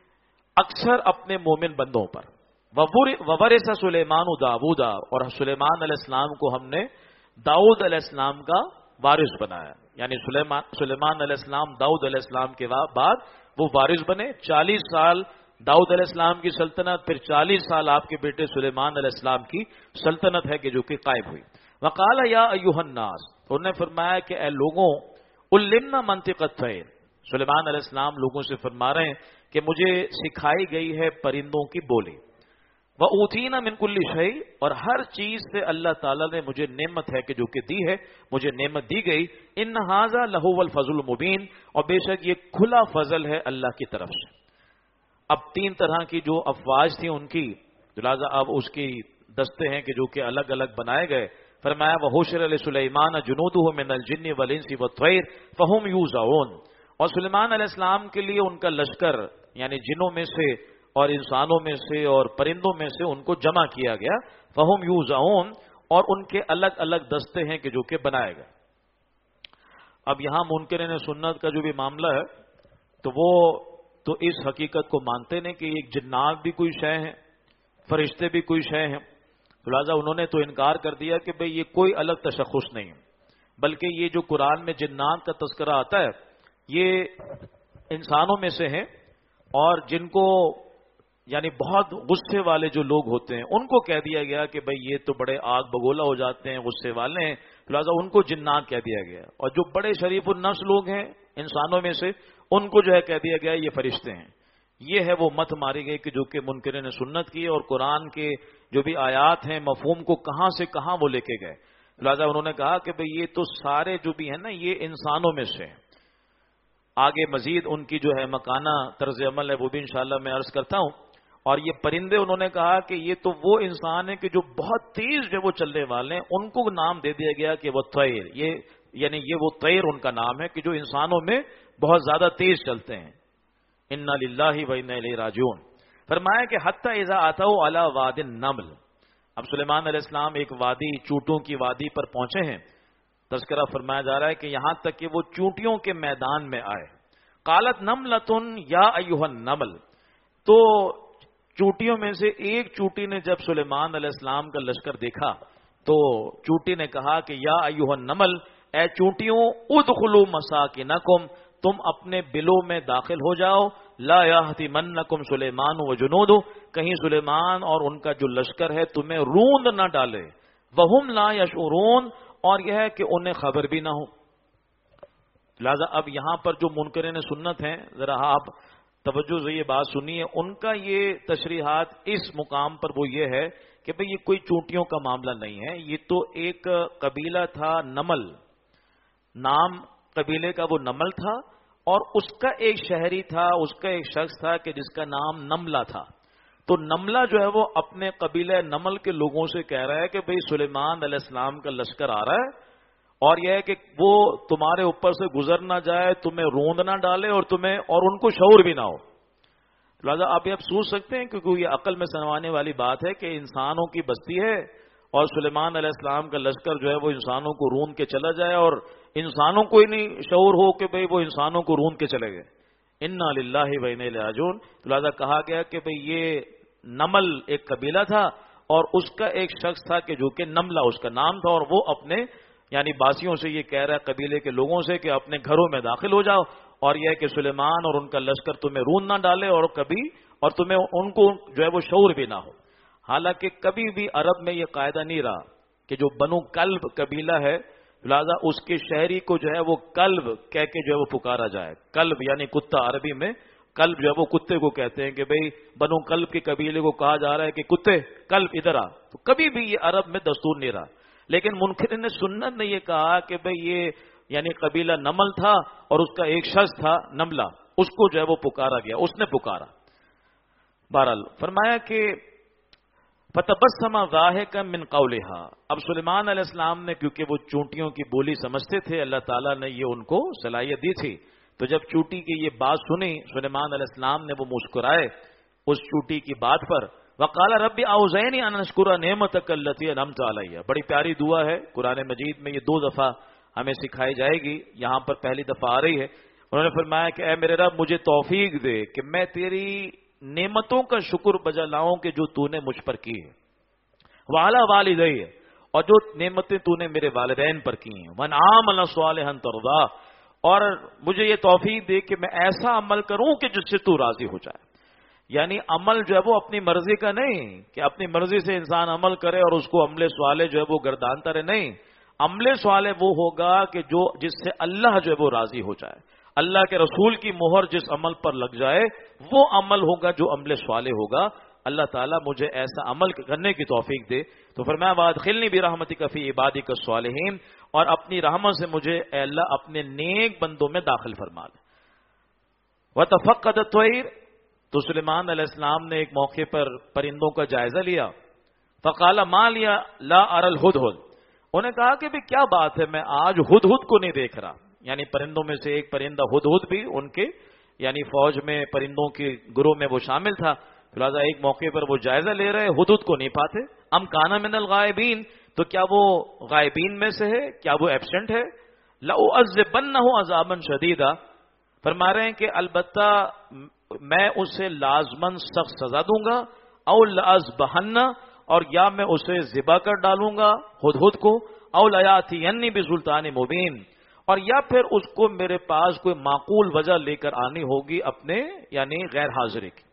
اکثر اپنے مومن بندوں پر. وَوَرِثَ سُلَيْمَانُ دَاوُودَ، اور سلیمان علیہ السلام کو ہم نے داؤد علیہ السلام کا وارث بنایا. یعنی سلیمان سلیمان علیہ السلام داؤد علیہ السلام کے بعد وہ وارث بنے. چالیس سال داؤد علیہ السلام کی سلطنت، پھر چالیس سال آپ کے بیٹے سلیمان علیہ السلام کی سلطنت ہے کہ جو کہ قائم ہوئی. وَقَالَ يَا أَيُّهَا النَّاسِ، انہوں نے فرمایا کہ اے لوگوں، عُلِّمْنَا مَنطِقَ الطَّيْرِ، سلیمان علیہ السلام لوگوں سے فرما رہے ہیں کہ مجھے سکھائی گئی ہے پرندوں کی بولی. وَأُوتِينَا مِن كُلِّ شَيْءٍ، اور ہر چیز سے اللہ تعالیٰ نے مجھے نعمت ہے کہ جو کہ دی ہے، مجھے نعمت دی گئی. إِنَّ هَذَا لَهُوَ الْفَضْلُ الْمُبِينُ، اور بے شک یہ کھلا فضل ہے اللہ کی طرف سے. اب تین طرح کی جو افواج تھیں ان کی لہٰذا اب اس کی دستے ہیں کہ جو کہ الگ الگ بنائے گئے. فرمایا وَحُشِرَ لِسُلَيْمَانَ جُنُودُهُ مِنَ الْجِنِّ وَالْإِنسِ وَالطَّيْرِ فَهُمْ يُوزَعُونَ، اور سلیمان علیہ السلام کے لیے ان کا لشکر یعنی جنوں میں سے اور انسانوں میں سے اور پرندوں میں سے ان کو جمع کیا گیا. فَهُمْ يُوزَعُونَ، اور ان کے الگ الگ دستے ہیں کہ جو کہ بنائے گئے. اب یہاں منکرین سنت کا جو بھی معاملہ ہے تو وہ تو اس حقیقت کو مانتے نہیں کہ ایک جنات بھی کوئی شے ہیں، فرشتے بھی کوئی شے ہیں. لہٰذا انہوں نے تو انکار کر دیا کہ بھئی یہ کوئی الگ تشخص نہیں، بلکہ یہ جو قرآن میں جنات کا تذکرہ آتا ہے یہ انسانوں میں سے ہیں، اور جن کو یعنی بہت غصے والے جو لوگ ہوتے ہیں ان کو کہہ دیا گیا کہ بھئی یہ تو بڑے آگ بگولا ہو جاتے ہیں، غصے والے ہیں، لہٰذا ان کو جنات کہہ دیا گیا. اور جو بڑے شریف النفس لوگ ہیں انسانوں میں سے ان کو جو ہے کہہ دیا گیا یہ فرشتے ہیں. یہ ہے وہ مت ماری گئی کہ جو کہ منکرین سنت کی اور قرآن کے جو بھی آیات ہیں مفہوم کو کہاں سے کہاں وہ لے کے گئے. لہٰذا انہوں نے کہا کہ بھئی یہ تو سارے جو بھی ہیں نا یہ انسانوں میں سے ہیں. آگے مزید ان کی جو ہے مکانہ طرز عمل ہے وہ بھی انشاءاللہ میں عرض کرتا ہوں. اور یہ پرندے انہوں نے کہا کہ یہ تو وہ انسان ہیں کہ جو بہت تیز جو وہ چلنے والے ہیں، ان کو نام دے دیا گیا کہ وہ طیر، یہ یعنی یہ وہ طیر ان کا نام ہے کہ جو انسانوں میں بہت زیادہ تیز چلتے ہیں. انا للہ و انا الیہ راجعون. فرمایا کہ حتی اذا اتوا علی واد النمل، اب سلیمان علیہ السلام ایک وادی چونٹوں کی وادی پر پہنچے ہیں. تذکرہ فرمایا جا رہا ہے کہ یہاں تک کہ وہ چونٹیوں کے میدان میں آئے. قالت نملۃ یا ایھا النمل، تو چونٹیوں میں سے ایک چونٹی نے جب سلیمان علیہ السلام کا لشکر دیکھا تو چونٹی نے کہا کہ یا ایھا النمل، اے چونٹیوں، ادخلوا مساکنکم، تم اپنے بلوں میں داخل ہو جاؤ. لا یحطمنکم سلیمان وجنودہ، کہیں سلیمان اور ان کا جو لشکر ہے تمہیں روند نہ ڈالے. وہم لا یشعرون، اور یہ ہے کہ انہیں خبر بھی نہ ہو. لہذا اب یہاں پر جو منکرین سنت ہیں ذرا آپ توجہ سے یہ بات سنیے، ان کا یہ تشریحات اس مقام پر وہ یہ ہے کہ بھئی یہ کوئی چونٹیوں کا معاملہ نہیں ہے، یہ تو ایک قبیلہ تھا نمل، نام قبیلے کا وہ نمل تھا، اور اس کا ایک شہری تھا، اس کا ایک شخص تھا کہ جس کا نام نملہ تھا. تو نملہ جو ہے وہ اپنے قبیلہ نمل کے لوگوں سے کہہ رہا ہے کہ بھئی سلیمان علیہ السلام کا لشکر آ رہا ہے، اور یہ ہے کہ وہ تمہارے اوپر سے گزر نہ جائے، تمہیں روند نہ ڈالے، اور تمہیں اور ان کو شعور بھی نہ ہو. لہٰذا آپ یہ سوچ سکتے ہیں کیونکہ یہ عقل میں سنوانے والی بات ہے کہ انسانوں کی بستی ہے اور سلیمان علیہ السلام کا لشکر جو ہے وہ انسانوں کو رون کے چلا جائے اور انسانوں کو ہی نہیں شعور ہو کہ بھئی وہ انسانوں کو رون کے چلے گئے. انا للہ و انا الیہ راجعون. لہذا کہا گیا کہ بھئی یہ نمل ایک قبیلہ تھا اور اس کا ایک شخص تھا کہ جو کہ نملہ اس کا نام تھا، اور وہ اپنے یعنی باسیوں سے یہ کہہ رہا ہے قبیلے کے لوگوں سے کہ اپنے گھروں میں داخل ہو جاؤ، اور یہ کہ سلیمان اور ان کا لشکر تمہیں رون نہ ڈالے اور کبھی اور تمہیں ان کو جو ہے وہ شعور بھی نہ ہو. حالانکہ کبھی بھی عرب میں یہ قاعدہ نہیں رہا کہ جو بنو کلب قبیلہ ہے لہذا اس کے شہری کو جو ہے وہ کلب کہہ کے جو ہے وہ پکارا جائے. کلب یعنی کتا، عربی میں کلب جو ہے وہ کتے کو کہتے ہیں کہ بھئی بنو کلب کے قبیلے کو کہا جا رہا ہے کہ کتے کلب ادھر آ. تو کبھی بھی یہ عرب میں دستور نہیں رہا. لیکن منکرین سنت نے یہ کہا کہ بھئی یہ یعنی قبیلہ نمل تھا اور اس کا ایک شخص تھا نملہ، اس کو جو ہے وہ پکارا گیا، اس نے پکارا. بہرحال فرمایا کہ فَتَبَسَّمَ ضَاحِكًا مِّن قَوْلِهَا. اب سلیمان علیہ السلام نے کیونکہ وہ چونٹیوں کی بولی سمجھتے تھے، اللہ تعالیٰ نے یہ ان کو صلاحیت دی تھی، تو جب چونٹی کی یہ بات سنی سلیمان علیہ السلام نے وہ مسکرائے اس چونٹی کی بات پر. وَقَالَ رَبِّ أَوْزِعْنِي أَنْ أَشْكُرَ نِعْمَتَكَ الَّتِي أَنْعَمْتَ عَلَيَّ. بڑی پیاری دعا ہے قرآن مجید میں، یہ دو دفعہ ہمیں سکھائی جائے گی. یہاں پر پہلی دفعہ آ رہی ہے. انہوں نے فرمایا کہ اے میرے رب مجھے توفیق دے کہ میں تیری نعمتوں کا شکر بجا لاؤں کہ جو تو نے مجھ پر کی ہے، وَعَلَىٰ وَالِدَيَّ، اور جو نعمتیں تو نے میرے والدین پر کی ہیں، وَأَنْ عَامَلَ صَالِحًا تَرْضَاهُ، اور مجھے یہ توفیق دے کہ میں ایسا عمل کروں کہ جس سے تو راضی ہو جائے. یعنی عمل جو ہے وہ اپنی مرضی کا نہیں کہ اپنی مرضی سے انسان عمل کرے اور اس کو عمل صالح جو ہے وہ گردانتا رہے، نہیں. عمل صالح وہ ہوگا کہ جو جس سے اللہ جو ہے وہ راضی ہو جائے، اللہ کے رسول کی مہر جس عمل پر لگ جائے وہ عمل ہوگا جو عمل صالح ہوگا. اللہ تعالیٰ مجھے ایسا عمل کرنے کی توفیق دے. تو فرمایا وَأَدْخِلْنِي بِرَحْمَتِكَ فِي عِبَادِكَ الصَّالِحِينَ، اور اپنی رحمت سے مجھے اے اللہ اپنے نیک بندوں میں داخل فرما لے. وَتَفَقَّدَ الطَّيْرَ، تو سلیمان علیہ السلام نے ایک موقع پر پرندوں کا جائزہ لیا. فَقَالَ مَا لِيَ لَا أَرَى الْهُدْهُدْ، انہوں نے کہا کہ بھی کیا بات ہے میں آج ہدہد کو نہیں دیکھ رہا. یعنی پرندوں میں سے ایک پرندہ ہدہد بھی ان کے یعنی فوج میں پرندوں کے گروہ میں وہ شامل تھا. لہٰذا ایک موقع پر وہ جائزہ لے رہے، ہدہد کو نہیں پاتے. ام کان من الغائبین، تو کیا وہ غائبین میں سے ہے، کیا وہ ایبسنٹ ہے. لأعذبنہ عذابا شدیدا، فرما رہے ہیں کہ البتہ میں اسے لازماً سخت سزا دوں گا. او لأذبحنہ، اور یا میں اسے ذبح کر ڈالوں گا ہدہد کو. او لیاتینی بسلطان مبین، اور یا پھر اس کو میرے پاس کوئی معقول وجہ لے کر آنی ہوگی اپنے یعنی غیر حاضری کی.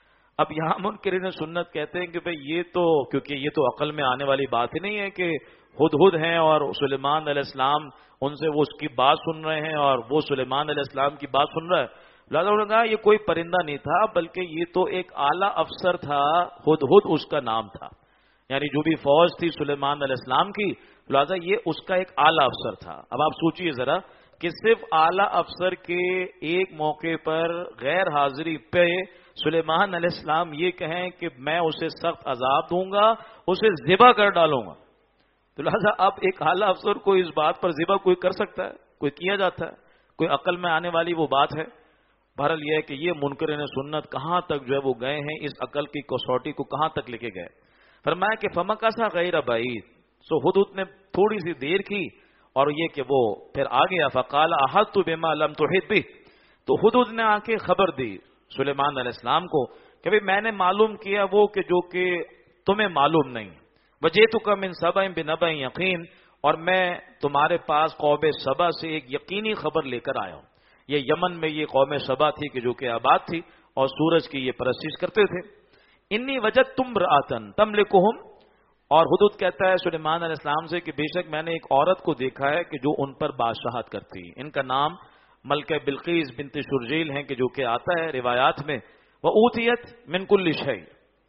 اب یہاں منکرین سنت کہتے ہیں کہ بھئی یہ تو کیونکہ یہ تو عقل میں آنے والی بات ہی نہیں ہے کہ ہدہد ہیں اور سلیمان علیہ السلام ان سے وہ اس کی بات سن رہے ہیں اور وہ سلیمان علیہ السلام کی بات سن رہا ہے. لہٰذا انہوں نے کہا یہ کوئی پرندہ نہیں تھا بلکہ یہ تو ایک اعلیٰ افسر تھا، ہدہد اس کا نام تھا. یعنی جو بھی فوج تھی سلیمان علیہ السلام کی، لہٰذا یہ اس کا ایک اعلیٰ افسر تھا. اب آپ سوچئے ذرا کہ صرف اعلیٰ افسر کے ایک موقع پر غیر حاضری پہ سلیمان علیہ السلام یہ کہیں کہ میں اسے سخت عذاب دوں گا، اسے ذبح کر ڈالوں گا. تو لہٰذا اب ایک اعلیٰ افسر کو اس بات پر ذبح کوئی کر سکتا ہے، کوئی کیا جاتا ہے، کوئی عقل میں آنے والی وہ بات ہے. بہرحال یہ ہے کہ یہ منکرین سنت کہاں تک جو ہے وہ گئے ہیں، اس عقل کی کسوٹی کو کہاں تک لے کے گئے. فرمایا کہ فمکث غیر بعید، سو ہدہد نے تھوڑی سی دیر کی اور یہ کہ وہ پھر آ گیا. فقال احطت بما لم تحط به، تو ہدہد نے آ کے خبر دی سلیمان علیہ السلام کو کہ بھئی میں نے معلوم کیا وہ کہ جو کہ تمہیں معلوم نہیں. وجئتک من سبأ بنبأ یقین، اور میں تمہارے پاس قوم سبا سے ایک یقینی خبر لے کر آیا ہوں. یہ یمن میں یہ قوم سبا تھی کہ جو کہ آباد تھی اور سورج کی یہ پرستش کرتے تھے. انی وجدت امرأۃ تملکہم، اور ہدہد کہتا ہے سلیمان علیہ السلام سے کہ بے شک میں نے ایک عورت کو دیکھا ہے کہ جو ان پر بادشاہت کرتی. ان کا نام ملکہ بلقیس بنت شرجیل ہیں کہ جو کہ آتا ہے روایات میں. وَأُوتِیَتْ مِنْ كُلِّ شَيْءٍ،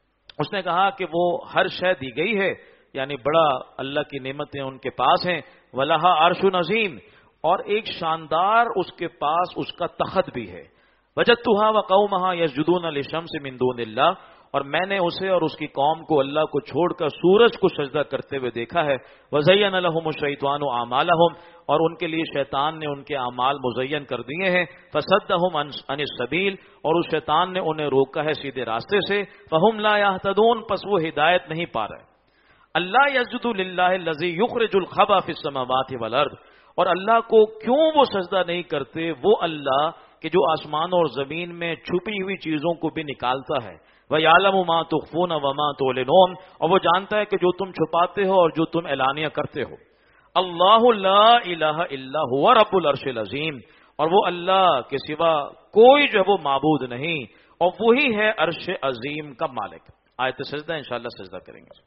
اس نے کہا کہ وہ ہر شے دی گئی ہے، یعنی بڑا اللہ کی نعمتیں ان کے پاس ہیں. وَلَهَا عَرْشٌ عَظِيمٌ، اور ایک شاندار اس کے پاس اس کا تخت بھی ہے. وَجَدتُّهَا وَقَوْمَهَا يَسْجُدُونَ لِلشَّمْسِ مِن دُونِ اللَّهِ، اور میں نے اسے اور اس کی قوم کو اللہ کو چھوڑ کر سورج کو سجدہ کرتے ہوئے دیکھا ہے. وَزَيَّنَ لَهُمُ الشَّيْطَانُ أَعْمَالَهُمْ، اور ان کے لیے شیطان نے ان کے اعمال مزین کر دیے ہیں. فَصَدَّهُمْ عَنِ السَّبِيلِ، اور اس شیطان نے انہیں روکا ہے سیدھے راستے سے. فَهُمْ لَا يَهْتَدُونَ، پس وہ ہدایت نہیں پا رہے. اللہ یسجد للہ الذی یخرج الخبا فی السماوات والارض، اور اللہ کو کیوں وہ سجدہ نہیں کرتے، وہ اللہ کہ جو آسمان اور زمین میں چھپی ہوئی چیزوں کو بھی نکالتا ہے، وَيَعْلَمُ مَا تُخْفُونَ وَمَا تُعْلِنُونَ، اور وہ جانتا ہے کہ جو تم چھپاتے ہو اور جو تم اعلانیہ کرتے ہو۔ اللہ لا الہ الا هو رب العرش العظیم، اور وہ اللہ کے سوا کوئی جو ہے وہ معبود نہیں، اور وہی ہے عرش عظیم کا مالک۔ آیت سجدہ انشاءاللہ سجدہ کریں گے۔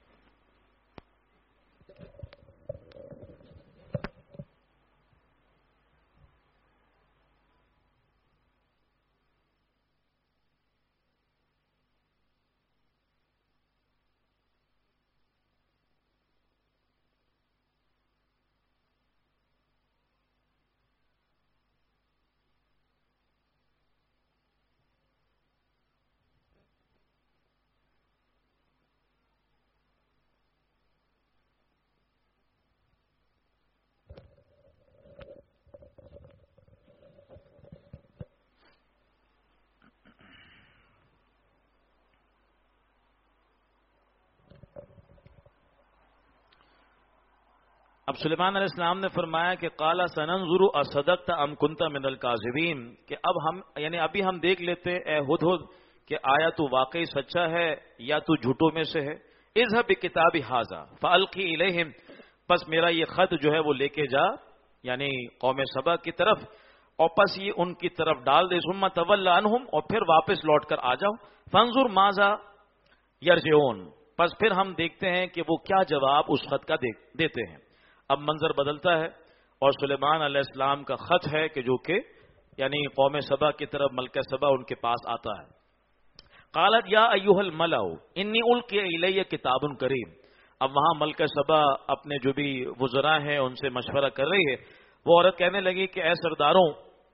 اب سلیمان علیہ السلام نے فرمایا کہ قال سننظر اصدقت ام کنت من الکاذبین، کہ اب ہم یعنی ابھی ہم دیکھ لیتے اے ہدہد کہ آیا تو واقعی سچا ہے یا تو جھوٹوں میں سے ہے۔ اذهب بکتاب ھذا فالقی الیہم، پس میرا یہ خط جو ہے وہ لے کے جا یعنی قوم سبا کی طرف، اور پس یہ ان کی طرف ڈال دے، ثم تول عنہم، اور پھر واپس لوٹ کر آ جاؤ، فانظر ماذا یرجعون، پس پھر ہم دیکھتے ہیں کہ وہ کیا جواب اس خط کا دیتے ہیں۔ اب منظر بدلتا ہے اور سلیمان علیہ السلام کا خط ہے کہ جو کہ یعنی قوم سبا کی طرف ملکہ سبا ان کے پاس آتا ہے۔ قالت یا ایھا الملأ انی القی الی کتاب کریم، اب وہاں ملکہ سبا اپنے جو بھی وزراء ہیں ان سے مشورہ کر رہی ہے۔ وہ عورت کہنے لگی کہ اے سرداروں،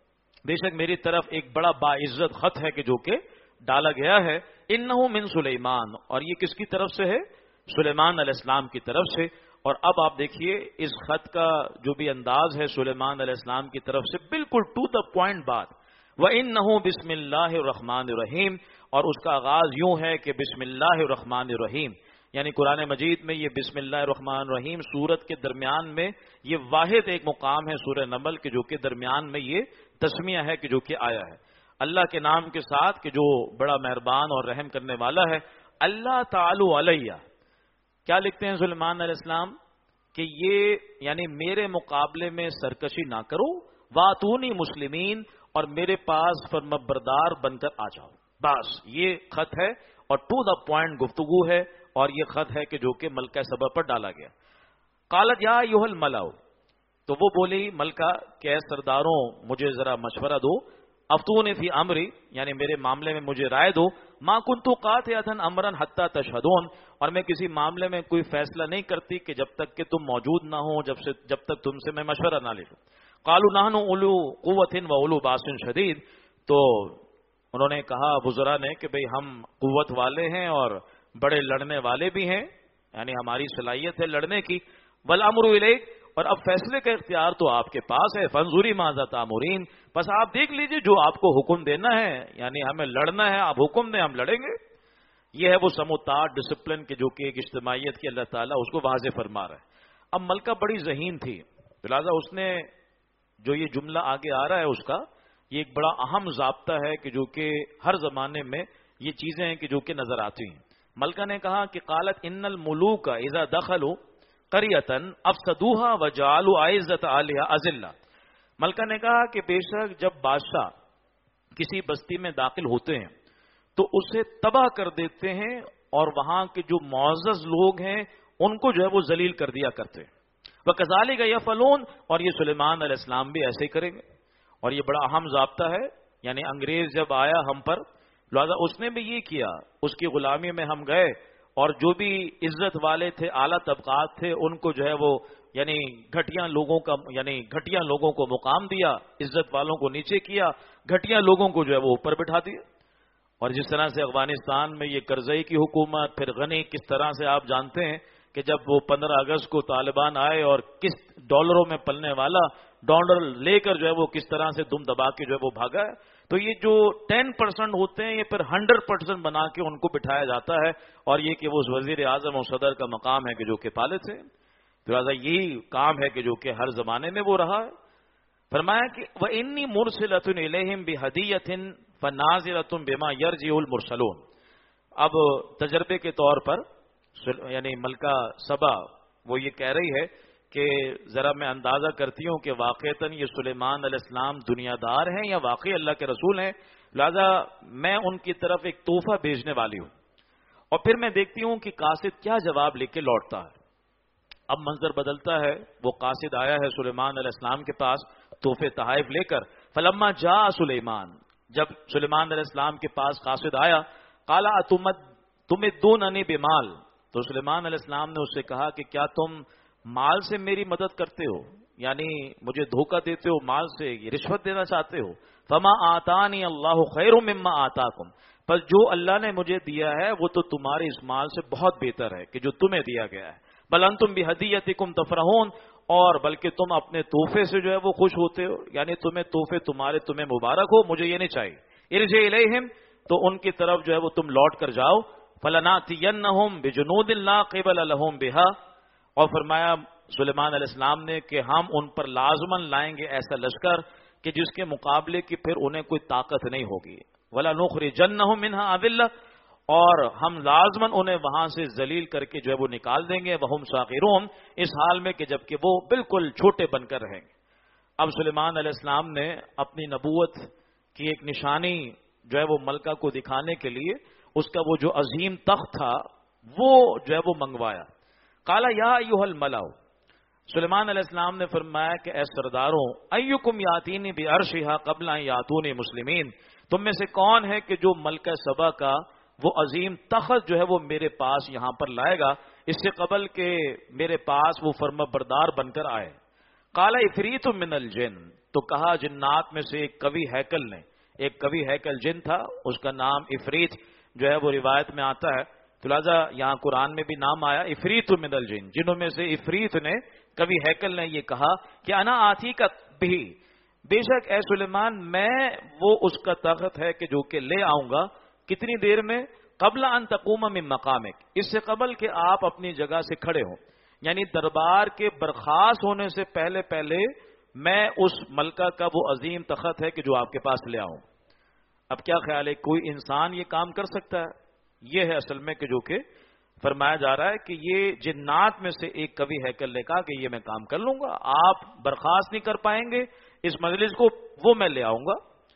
بے شک میری طرف ایک بڑا باعزت خط ہے کہ جو کہ ڈالا گیا ہے، انہ من سلیمان، اور یہ کس کی طرف سے ہے؟ سلیمان علیہ السلام کی طرف سے۔ اور اب آپ دیکھیے اس خط کا جو بھی انداز ہے سلیمان علیہ السلام کی طرف سے بالکل ٹو دا پوائنٹ بات، وَإِنَّهُ بسم اللہ الرحمن الرحیم، اور اس کا آغاز یوں ہے کہ بسم اللہ الرحمن الرحیم، یعنی قرآن مجید میں یہ بسم اللہ الرحمن الرحیم سورت کے درمیان میں یہ واحد ایک مقام ہے سورہ نمل کے جو کہ درمیان میں یہ تسمیہ ہے کہ جو کہ آیا ہے اللہ کے نام کے ساتھ کہ جو بڑا مہربان اور رحم کرنے والا ہے۔ اللہ تعالی علیہ، کیا لکھتے ہیں سلیمان علیہ السلام کہ یہ یعنی میرے مقابلے میں سرکشی نہ کرو، واتونی مسلمین، اور میرے پاس فرمانبردار بن کر آ جاؤ، بس یہ خط ہے اور ٹو دا پوائنٹ گفتگو ہے، اور یہ خط ہے کہ جو کہ ملکہ سبا پر ڈالا گیا۔ قالت یا ایھا الملأ، تو وہ بولی ملکہ کہ اے سرداروں مجھے ذرا مشورہ دو، افتونی فی امری، یعنی میرے معاملے میں مجھے رائے دو، ما کنت قاطعۃ امرا حتی تشہدون، اور میں کسی معاملے میں کوئی فیصلہ نہیں کرتی کہ جب تک کہ تم موجود نہ ہو، جب سے جب تک تم سے میں مشورہ نہ لے لوں۔ قالوا نحن اولو قوۃ و اولو باس شدید، تو انہوں نے کہا وزراء نے کہ بھئی ہم قوت والے ہیں اور بڑے لڑنے والے بھی ہیں، یعنی ہماری صلاحیت ہے لڑنے کی، والامر الیک، اور اب فیصلے کا اختیار تو آپ کے پاس ہے، فانظری ماذا تامرین، بس آپ دیکھ لیجئے جو آپ کو حکم دینا ہے، یعنی ہمیں لڑنا ہے، آپ حکم دیں ہم لڑیں گے۔ یہ ہے وہ سموتاٹ ڈسپلن کے جو کہ ایک اجتماعیت کی اللہ تعالیٰ اس کو واضح فرما رہا ہے۔ اب ملکہ بڑی ذہین تھی، لہٰذا اس نے جو یہ جملہ آگے آ رہا ہے اس کا یہ ایک بڑا اہم ضابطہ ہے کہ جو کہ ہر زمانے میں یہ چیزیں ہیں کہ جو کہ نظر آتی ہیں۔ ملکہ نے کہا کہ قالت ان الملوک اذا دخلوا قریۃ افسدوها وجعلوا اعزۃ اہلھا اذلہ، ملکہ نے کہا کہ بے شک جب بادشاہ کسی بستی میں داخل ہوتے ہیں تو اسے تباہ کر دیتے ہیں اور وہاں کے جو معزز لوگ ہیں ان کو جو ہے وہ ذلیل کر دیا کرتے ہیں۔ وَكَذَلِكَ يَفْعَلُونَ، اور یہ سلیمان علیہ السلام بھی ایسے ہی کریں گے، اور یہ بڑا اہم ضابطہ ہے، یعنی انگریز جب آیا ہم پر لہذا اس نے بھی یہ کیا، اس کی غلامی میں ہم گئے، اور جو بھی عزت والے تھے اعلیٰ طبقات تھے ان کو جو ہے وہ یعنی گھٹیا لوگوں کا یعنی گھٹیا لوگوں کو مقام دیا، عزت والوں کو نیچے کیا، گھٹیا لوگوں کو جو ہے وہ اوپر بٹھا دیا۔ اور جس طرح سے افغانستان میں یہ کرزئی کی حکومت، پھر غنی، کس طرح سے آپ جانتے ہیں کہ جب وہ پندرہ اگست کو طالبان آئے اور کس ڈالروں میں پلنے والا ڈونڈر لے کر جو ہے وہ کس طرح سے دم دبا کے جو ہے وہ بھاگا ہے. تو یہ جو ٹین پرسینٹ ہوتے ہیں یہ پھر ہنڈریڈ پرسینٹ بنا کے ان کو بٹھایا جاتا ہے اور یہ کہ وہ وزیر اعظم اور صدر کا مقام ہے کہ جو کہ پالے تھے. لہٰذا یہی کام ہے کہ جو کہ ہر زمانے میں وہ رہا ہے. فرمایا کہ وَإِنِّي مُرْسِلَةٌ إِلَيْهِمْ بِهَدِيَّةٍ فَنَازِلَةٌ بِمَا يَرْجِعُ الْمُرْسَلُونَ. اب تجربے کے طور پر یعنی ملکہ سبا وہ یہ کہہ رہی ہے کہ ذرا میں اندازہ کرتی ہوں کہ واقعتاً یہ سلیمان علیہ السلام دنیا دار ہیں یا واقعی اللہ کے رسول ہیں، لہذا میں ان کی طرف ایک تحفہ بھیجنے والی ہوں. اور پھر میں دیکھتی ہوں کہ قاصد کیا جواب لے کے لوٹتا ہے. اب منظر بدلتا ہے، وہ قاصد آیا ہے سلیمان علیہ السلام کے پاس تحفے تحائف لے کر. فلما جاء سلیمان، جب سلیمان علیہ السلام کے پاس قاصد آیا، قالا تمدوننی بمال، تو سلیمان علیہ السلام نے اس سے کہا کہ کیا تم مال سے میری مدد کرتے ہو، یعنی مجھے دھوکہ دیتے ہو مال سے، یہ رشوت دینا چاہتے ہو. فما آتانی اللہ خیر مما آتاکم، پس جو اللہ نے مجھے دیا ہے وہ تو تمہارے اس مال سے بہت بہتر ہے کہ جو تمہیں دیا گیا ہے. بل انتم بہدیتکم تفرحون، اور بلکہ تم اپنے تحفے سے جو ہے وہ خوش ہوتے ہو، یعنی تمہیں تحفے تمہارے تمہیں مبارک ہو، مجھے یہ نہیں چاہیے. ارجع الیہم، تو ان کی طرف جو ہے وہ تم لوٹ کر جاؤ. فلناتینہم بجنود لا قبل لہم بہا، اور فرمایا سلیمان علیہ السلام نے کہ ہم ان پر لازماً لائیں گے ایسا لشکر کہ جس کے مقابلے کی پھر انہیں کوئی طاقت نہیں ہوگی. ولا نخرجنہم منہا اذلہ، اور ہم لازماً انہیں وہاں سے ذلیل کر کے جو ہے وہ نکال دیں گے. وہم صاغرون، اس حال میں کہ جبکہ وہ بالکل چھوٹے بن کر رہیں گے. اب سلیمان علیہ السلام نے اپنی نبوت کی ایک نشانی جو ہے وہ ملکہ کو دکھانے کے لیے اس کا وہ جو عظیم تخت تھا وہ جو ہے وہ منگوایا. قالا یا ایھا الملأ، سلیمان علیہ السلام نے فرمایا کہ اے سرداروں، ایکم یاتینی بعرشھا قبل ان یاتونی مسلمین، تم میں سے کون ہے کہ جو ملکہ سبا کا وہ عظیم تخت جو ہے وہ میرے پاس یہاں پر لائے گا اس سے قبل کہ میرے پاس وہ فرما بردار بن کر آئے. قالا عفریت من الجن، تو کہا جنات میں سے ایک کوی ہیکل نے، ایک کوی ہیکل جن تھا، اس کا نام عفریت جو ہے وہ روایت میں آتا ہے. تو لہٰذا یہاں قرآن میں بھی نام آیا عفریت من الجن، جنوں میں سے عفریت نے کوی ہیکل نے یہ کہا کہ انا آتی کا بھی، بے شک اے سلیمان میں وہ اس کا تخت ہے کہ جو کہ لے آؤں گا. کتنی دیر میں؟ قبل ان تقوم من مقامک، اس سے قبل کہ آپ اپنی جگہ سے کھڑے ہوں، یعنی دربار کے برخاست ہونے سے پہلے پہلے میں اس ملکہ کا وہ عظیم تخت ہے کہ جو آپ کے پاس لے آؤں. اب کیا خیال ہے کوئی انسان یہ کام کر سکتا ہے؟ یہ ہے اصل میں کہ جو کہ فرمایا جا رہا ہے کہ یہ جنات میں سے ایک کوی ہیکل نے کہا کہ یہ میں کام کر لوں گا، آپ برخاست نہیں کر پائیں گے اس مجلس کو، وہ میں لے آؤں گا.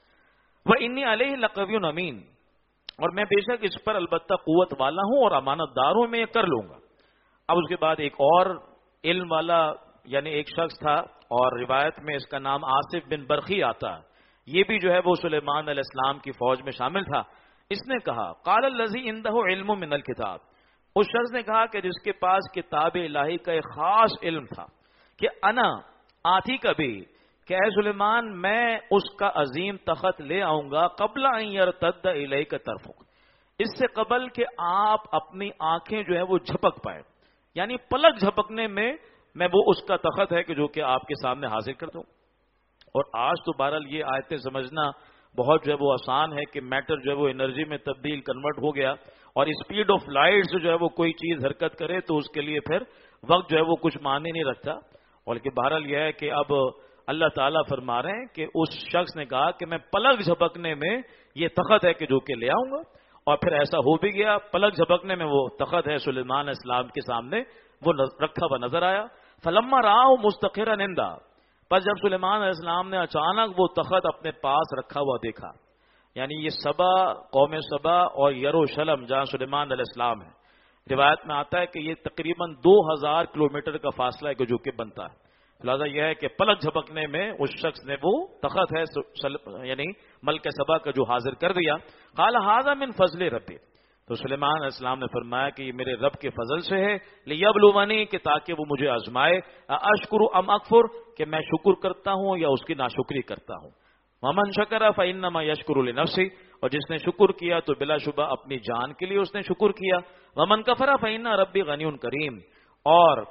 وَإِنِّي عَلَيْهِ لَقَوِيٌّ أَمِينٌ، اور میں بے شک اس پر البتہ قوت والا ہوں اور امانت دار ہوں، میں یہ کر لوں گا. اب اس کے بعد ایک اور علم والا یعنی ایک شخص تھا اور روایت میں اس کا نام آصف بن برقی آتا ہے، یہ بھی جو ہے وہ سلیمان علیہ السلام کی فوج میں شامل تھا. اس نے کہا قال الذی عنده علم من الکتاب، اس شخص نے کہا کہ جس کے پاس کتاب الہی کا ایک خاص علم تھا کہ انا آتی کبھی، کہ اے سلیمان میں اس کا عظیم تخت لے آؤں گا قبل ان یرتد الیک طرفک، اس سے قبل کہ آپ اپنی آنکھیں جو ہے وہ جھپک پائے، یعنی پلک جھپکنے میں میں وہ اس کا تخت ہے کہ جو کہ آپ کے سامنے حاضر کر دوں. اور آج تو بہرحال یہ آیتیں سمجھنا بہت جو ہے وہ آسان ہے کہ میٹر جو ہے وہ انرجی میں تبدیل کنورٹ ہو گیا، اور اسپیڈ آف لائٹ سے جو ہے وہ کوئی چیز حرکت کرے تو اس کے لیے پھر وقت جو ہے وہ کچھ معنی نہیں رکھتا. اور کہ بہرحال یہ ہے کہ اب اللہ تعالیٰ فرما رہے ہیں کہ اس شخص نے کہا کہ میں پلک جھپکنے میں یہ تخت ہے کہ جو کہ لے آؤں گا، اور پھر ایسا ہو بھی گیا. پلک جھپکنے میں وہ تخت ہے سلیمان علیہ السلام کے سامنے وہ رکھا ہوا نظر آیا. فلما راہ مستقرا نندا، پر جب سلیمان علیہ السلام نے اچانک وہ تخت اپنے پاس رکھا ہوا دیکھا، یعنی یہ سبا قوم سبا اور یروشلم جہاں سلیمان علیہ السلام ہے، روایت میں آتا ہے کہ یہ تقریباً دو ہزار کلومیٹر کا فاصلہ ہے جو کہ بنتا ہے. لہٰذا یہ ہے کہ پلک جھپکنے میں اس شخص نے وہ تخت ہے یعنی ملک سبا کا جو حاضر کر دیا. قال ھذا من فضل ربی، تو سلیمان علیہ السلام نے فرمایا کہ یہ میرے رب کے فضل سے ہے، لیبلونی، کہ تاکہ وہ مجھے آزمائے، اشکر ام اکفر، کہ میں شکر کرتا ہوں یا اس کی ناشکری کرتا ہوں. ومن شکر فانما یشکر لنفسہ، اور جس نے شکر کیا تو بلا شبہ اپنی جان کے لیے اس نے شکر کیا. ومن کفر فان ربی غنی کریم، اور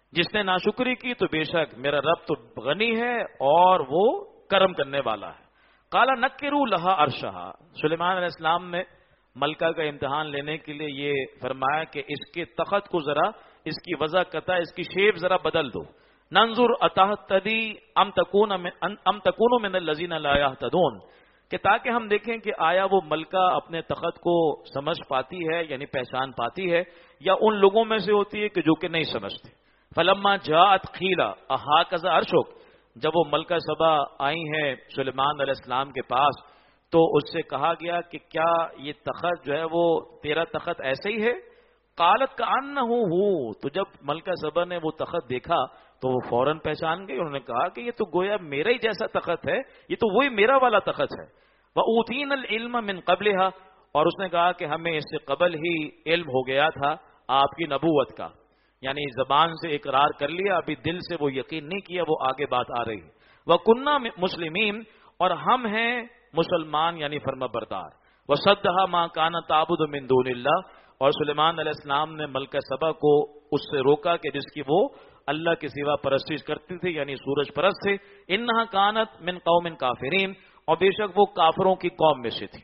جس نے ناشکری کی تو بے شک میرا رب تو غنی ہے اور وہ کرم کرنے والا ہے۔ قال نکروا لها عرشها، سلیمان علیہ السلام نے ملکہ کا امتحان لینے کے لیے یہ فرمایا کہ اس کے تخت کو ذرا، اس کی وضع قطع، اس کی شیپ ذرا بدل دو، ننظر اتہتدی ام تکون من ام تکون من الذین لا یہتدون، کہ تاکہ ہم دیکھیں کہ آیا وہ ملکہ اپنے تخت کو سمجھ پاتی ہے، یعنی پہچان پاتی ہے، یا ان لوگوں میں سے ہوتی ہے کہ جو کہ نہیں سمجھتے۔ فلما جاءت قیل اہاکذا عرشک، جب وہ ملکہ سبا آئی ہیں سلیمان علیہ السلام کے پاس تو اس سے کہا گیا کہ کیا یہ تخت جو ہے وہ تیرا تخت ایسے ہی ہے؟ قالت کأنہ ہو، تو جب ملکہ سبا نے وہ تخت دیکھا تو وہ فوراً پہچان گئی، انہوں نے کہا کہ یہ تو گویا میرا ہی جیسا تخت ہے، یہ تو وہی میرا والا تخت ہے۔ وَأُوتِينَا الْعِلْمَ مِنْ قَبْلِهَا، اور اس نے کہا کہ ہمیں اس سے قبل ہی علم ہو گیا تھا آپ کی نبوت کا، یعنی زبان سے اقرار کر لیا، ابھی دل سے وہ یقین نہیں کیا، وہ آگے بات آ رہی۔ وَكُنَّا مُسْلِمِينَ، اور ہم ہیں مسلمان یعنی فرما بردار۔ وَصَدَّهَا مَا كَانَ تَعْبُدُ مِن دُونِ اللَّهِ، اور سلیمان علیہ السلام نے ملکہ سبا کو اس سے روکا کہ جس کی وہ اللہ کے سوا پرستش کرتی تھی، یعنی سورج پرست تھے۔ انہا کانت من قوم کافرین، اور بے شک وہ کافروں کی قوم میں سے تھی۔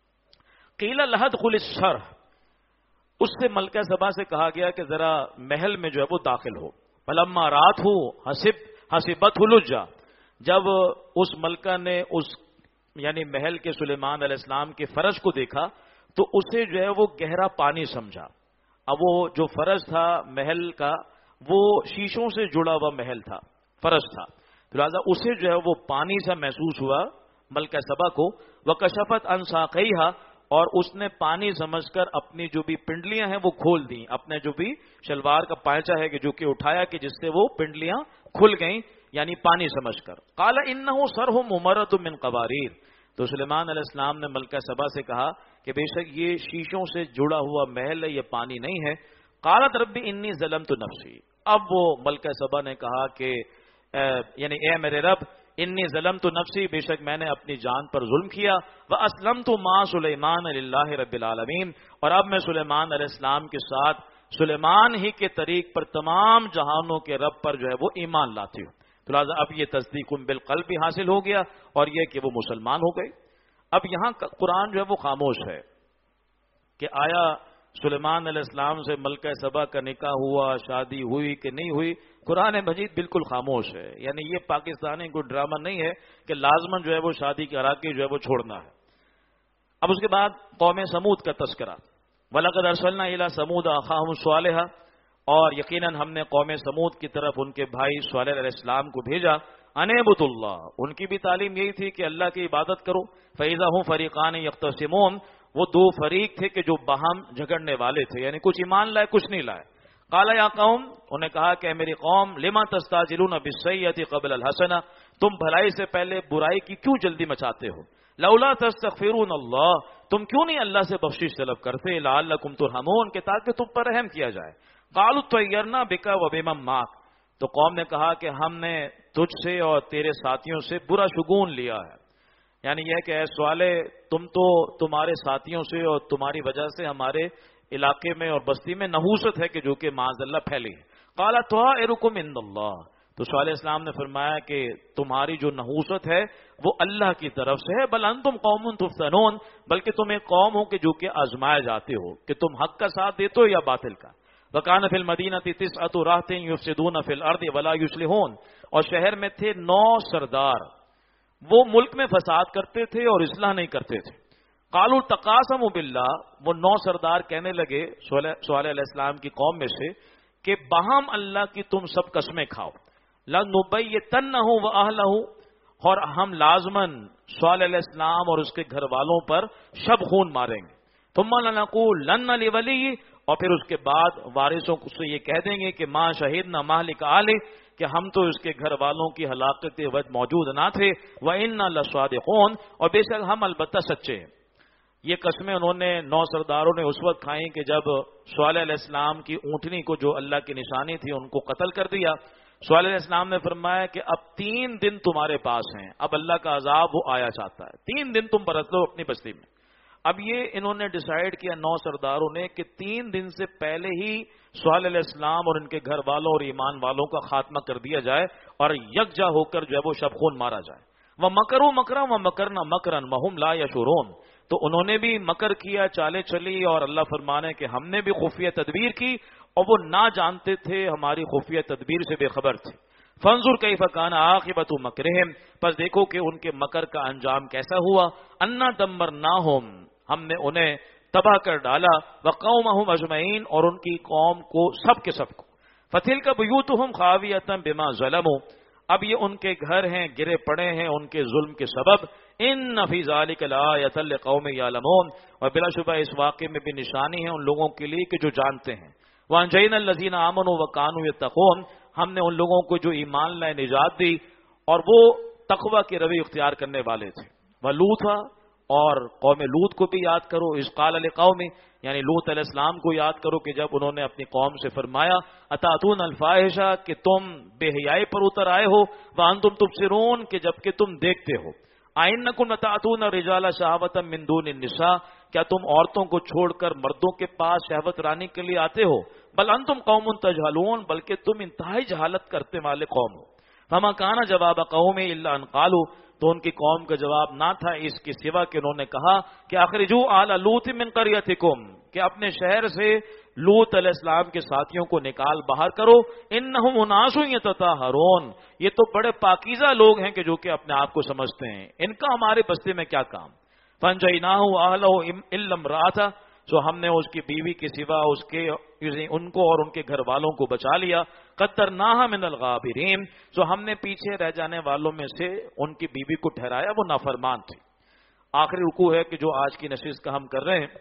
قیل لها ادخل الشرح، اس سے ملکہ سبا سے کہا گیا کہ ذرا محل میں جو ہے وہ داخل ہو۔ فلما رات ہو حسب حسبت لجا، جب اس ملکہ نے اس یعنی محل کے سلیمان علیہ السلام کے فرش کو دیکھا تو اسے جو ہے وہ گہرا پانی سمجھا۔ اب وہ جو فرش تھا محل کا وہ شیشوں سے جڑا ہوا محل تھا، فرش تھا، لہٰذا اسے جو ہے وہ پانی سا محسوس ہوا ملکہ سبا کو۔ وکشفت عن ساقیہا، اور اس نے پانی سمجھ کر اپنی جو بھی پنڈلیاں ہیں وہ کھول دیں، اپنے جو بھی شلوار کا پائچہ ہے کہ جو کہ اٹھایا کہ جس سے وہ پنڈلیاں کھل گئیں، یعنی پانی سمجھ کر۔ قال انہ سرہ ممرد من قواریر، تو سلیمان علیہ السلام نے ملکہ سبا سے کہا کہ بے شک یہ شیشوں سے جڑا ہوا محل ہے، یہ پانی نہیں ہے۔ قالت ربی انی ظلمت نفسی، اب وہ ملکہ سبا نے کہا کہ یعنی اے میرے رب، انی ظلمت نفسی، بے شک میں نے اپنی جان پر ظلم کیا، واسلمت مع سلیمان للہ رب العالمین، اور اب میں سلیمان علیہ السلام کے ساتھ سلیمان ہی کے طریق پر تمام جہانوں کے رب پر جو ہے وہ ایمان لاتی ہوں۔ تو لہٰذا اب یہ تصدیق بالقلب بھی حاصل ہو گیا اور یہ کہ وہ مسلمان ہو گئے۔ اب یہاں قرآن جو ہے وہ خاموش ہے کہ آیا سلیمان علیہ السلام سے ملکہ سبا کا نکاح ہوا، شادی ہوئی کہ نہیں ہوئی، قرآن مجید بالکل خاموش ہے، یعنی یہ پاکستانی کوئی ڈرامہ نہیں ہے کہ لازماً جو ہے وہ شادی کرا کے جو ہے وہ چھوڑنا ہے۔ اب اس کے بعد قوم سمود کا تذکرہ، وَلَقَدْ أَرْسَلْنَا إِلَىٰ سَمُودَ أَخَاهُمْ صَالِحًا، اور یقیناً ہم نے قوم سمود کی طرف ان کے بھائی صالح علیہ السلام کو بھیجا، أَنِ اعْبُدُوا اللَّهَ، ان کی بھی تعلیم یہی تھی کہ اللہ کی عبادت کرو۔ فَإِذَا هُمْ فَرِيقَانِ يَخْتَصِمُونَ، وہ دو فریق تھے کہ جو باہم جھگڑنے والے تھے، یعنی کچھ ایمان لائے کچھ نہیں لائے۔ قال یا قوم، انہوں نے کہا کہ اے میری قوم، لما تستعجلون بالسیئۃ قبل الحسنہ، تم بھلائی سے پہلے برائی کی کیوں جلدی مچاتے ہو؟ لولا تستغفرون اللہ، تم کیوں نہیں اللہ سے بخشش طلب کرتے؟ لعلکم ترحمون، کہ تاکہ تم پر رحم کیا جائے۔ قالوا طیرنا بک وبمن معک، تو قوم نے کہا کہ ہم نے تجھ سے اور تیرے ساتھیوں سے برا شگون لیا ہے، یعنی یہ کہ اے صالح، تم تو تمہارے ساتھیوں سے اور تمہاری وجہ سے ہمارے علاقے میں اور بستی میں نحوست ہے کہ جو کہ معاذ اللہ پھیلی ہے۔ قال طائرکم عند اللہ، تو صالح علیہ السلام نے فرمایا کہ تمہاری جو نحوست ہے وہ اللہ کی طرف سے ہے، بل انتم قوم تفتنون، بلکہ تم ایک قوم ہو کہ جو کہ آزمائے جاتے ہو کہ تم حق کا ساتھ دیتے ہو یا باطل کا۔ وکان فی المدینہ تسعۃ رہط یفسدون فی الارض ولا یصلحون، اور شہر میں تھے نو سردار، وہ ملک میں فساد کرتے تھے اور اصلاح نہیں کرتے تھے۔ قالوا تقاسموا باللہ، وہ نو سردار کہنے لگے صالح علیہ السلام کی قوم میں سے کہ باہم اللہ کی تم سب قسمیں کھاؤ، لنبیتنہ واہلہ، اور ہم لازماً صالح علیہ السلام اور اس کے گھر والوں پر شب خون ماریں گے۔ ثم لنقولن لولی، اور پھر اس کے بعد وارثوں سے یہ کہہ دیں گے کہ ما شہدنا مہلک آلہ، کہ ہم تو اس کے گھر والوں کی ہلاکت کے وقت موجود نہ تھے، وَإِنَّا لَصَادِقُونَ، اور بے شک ہم البتہ سچے ہیں۔ یہ قسمیں انہوں نے نو سرداروں نے اس وقت کھائیں کہ جب صالح علیہ السلام کی اونٹنی کو جو اللہ کی نشانی تھی ان کو قتل کر دیا۔ صالح علیہ السلام نے فرمایا کہ اب تین دن تمہارے پاس ہیں، اب اللہ کا عذاب وہ آیا چاہتا ہے، تین دن تم برت لو اپنی بستی میں۔ اب یہ انہوں نے ڈیسائیڈ کیا نو سرداروں نے کہ تین دن سے پہلے ہی صالح علیہ السلام اور ان کے گھر والوں اور ایمان والوں کا خاتمہ کر دیا جائے اور یکجا ہو کر جو ہے وہ شب خون مارا جائے. وہ مکرو مکرا و مکرنا مکرن وہم لا یشعرون. تو انہوں نے بھی مکر کیا، چالیں چلی، اور اللہ فرمانے کہ ہم نے بھی خفیہ تدبیر کی اور وہ نہ جانتے تھے، ہماری خفیہ تدبیر سے بے خبر تھے. فانظر کیف کان عاقبۃ مکرہم. پس دیکھو کہ ان کے مکر کا انجام کیسا ہوا. انا دمرناہم، ہم نے انہیں تباہ کر ڈالا. وقومہم اجمعین، اور ان کی قوم کو سب کے سب کو. فتلک بیوتہم خاویۃ بما ظلموا. اب یہ ان کے گھر ہیں گرے پڑے ہیں ان کے ظلم کے سبب. ان فی ذلک لآیۃ لقوم یعلمون. اور بلا شبہ اس واقعے میں بھی نشانی ہے ان لوگوں کے لیے کہ جو جانتے ہیں. وانجینا الذین آمنوا وکانوا یتقون. ہم نے ان لوگوں کو جو ایمان لائے نجات دی اور وہ تقوی کے روی اختیار کرنے والے تھے. ولوطا، اور قوم لوط کو بھی یاد کرو. اذ قال لقوم، یعنی لوط علیہ السلام کو یاد کرو کہ جب انہوں نے اپنی قوم سے فرمایا اتاتون الفاحشہ، کہ تم بے حیائی پر اتر آئے ہو. وانتم تبصرون، کہ جب کہ تم دیکھتے ہو. اینکم لتاتون الرجال شہوۃ من دون النساء، کیا تم عورتوں کو چھوڑ کر مردوں کے پاس شہوت رانی کے لیے آتے ہو. بل انتم قوم تجہلون، بلکہ تم انتہائی جہالت کرتے والے قوم ہو. فما کان جواب قوم الا ان قالوا، تو ان کی قوم کا جواب نہ تھا اس کے سوا کہ انہوں نے کہا کہ اخرجوا آل لوط من قریتکم، کہ اپنے شہر سے لوط علیہ السلام کے ساتھیوں کو نکال باہر کرو. انہم اناس یتطہرون، یہ تو بڑے پاکیزہ لوگ ہیں کہ جو کہ اپنے آپ کو سمجھتے ہیں، ان کا ہمارے بستے میں کیا کام. فانجیناہ واہلہ الا امرأتہ، سو ہم نے اس کی بیوی کے سوا اس کے ان کو اور ان کے گھر والوں کو بچا لیا. قدرناہ من الغابرین، سو ہم نے پیچھے رہ جانے والوں میں سے ان کی بیوی کو ٹھہرایا، وہ نافرمان تھی. آخری رکوع ہے کہ جو آج کی نشست کا ہم کر رہے ہیں.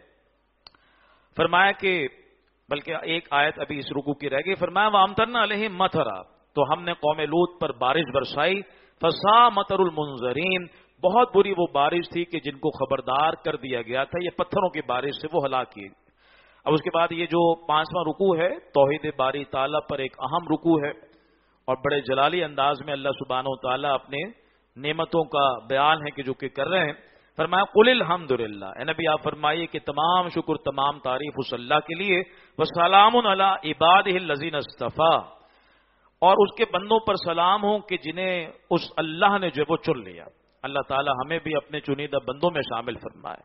فرمایا کہ بلکہ ایک آیت ابھی اس رکوع کی رہ گئی. فرمایا وامطرنا علیہم مطرا، تو ہم نے قوم لوط پر بارش برسائی. فساء مطر المنذرین، بہت بری وہ بارش تھی کہ جن کو خبردار کر دیا گیا تھا. یہ پتھروں کی بارش سے وہ ہلاک کیے. اب اس کے بعد یہ جو پانچواں رکوع ہے توحید باری تعالیٰ پر ایک اہم رکوع ہے اور بڑے جلالی انداز میں اللہ سبحانہ و تعالیٰ اپنے نعمتوں کا بیان ہے کہ جو کہ کر رہے ہیں. فرمایا قل الحمدللہ، اے نبی آپ فرمائیے کہ تمام شکر تمام تعریف اس اللہ کے لیے. وسلام علی عبادہ الذین اصطفیٰ، اور اس کے بندوں پر سلام ہوں کہ جنہیں اس اللہ نے جو وہ چن لیا. اللہ تعالی ہمیں بھی اپنے چنیدہ بندوں میں شامل فرمائے.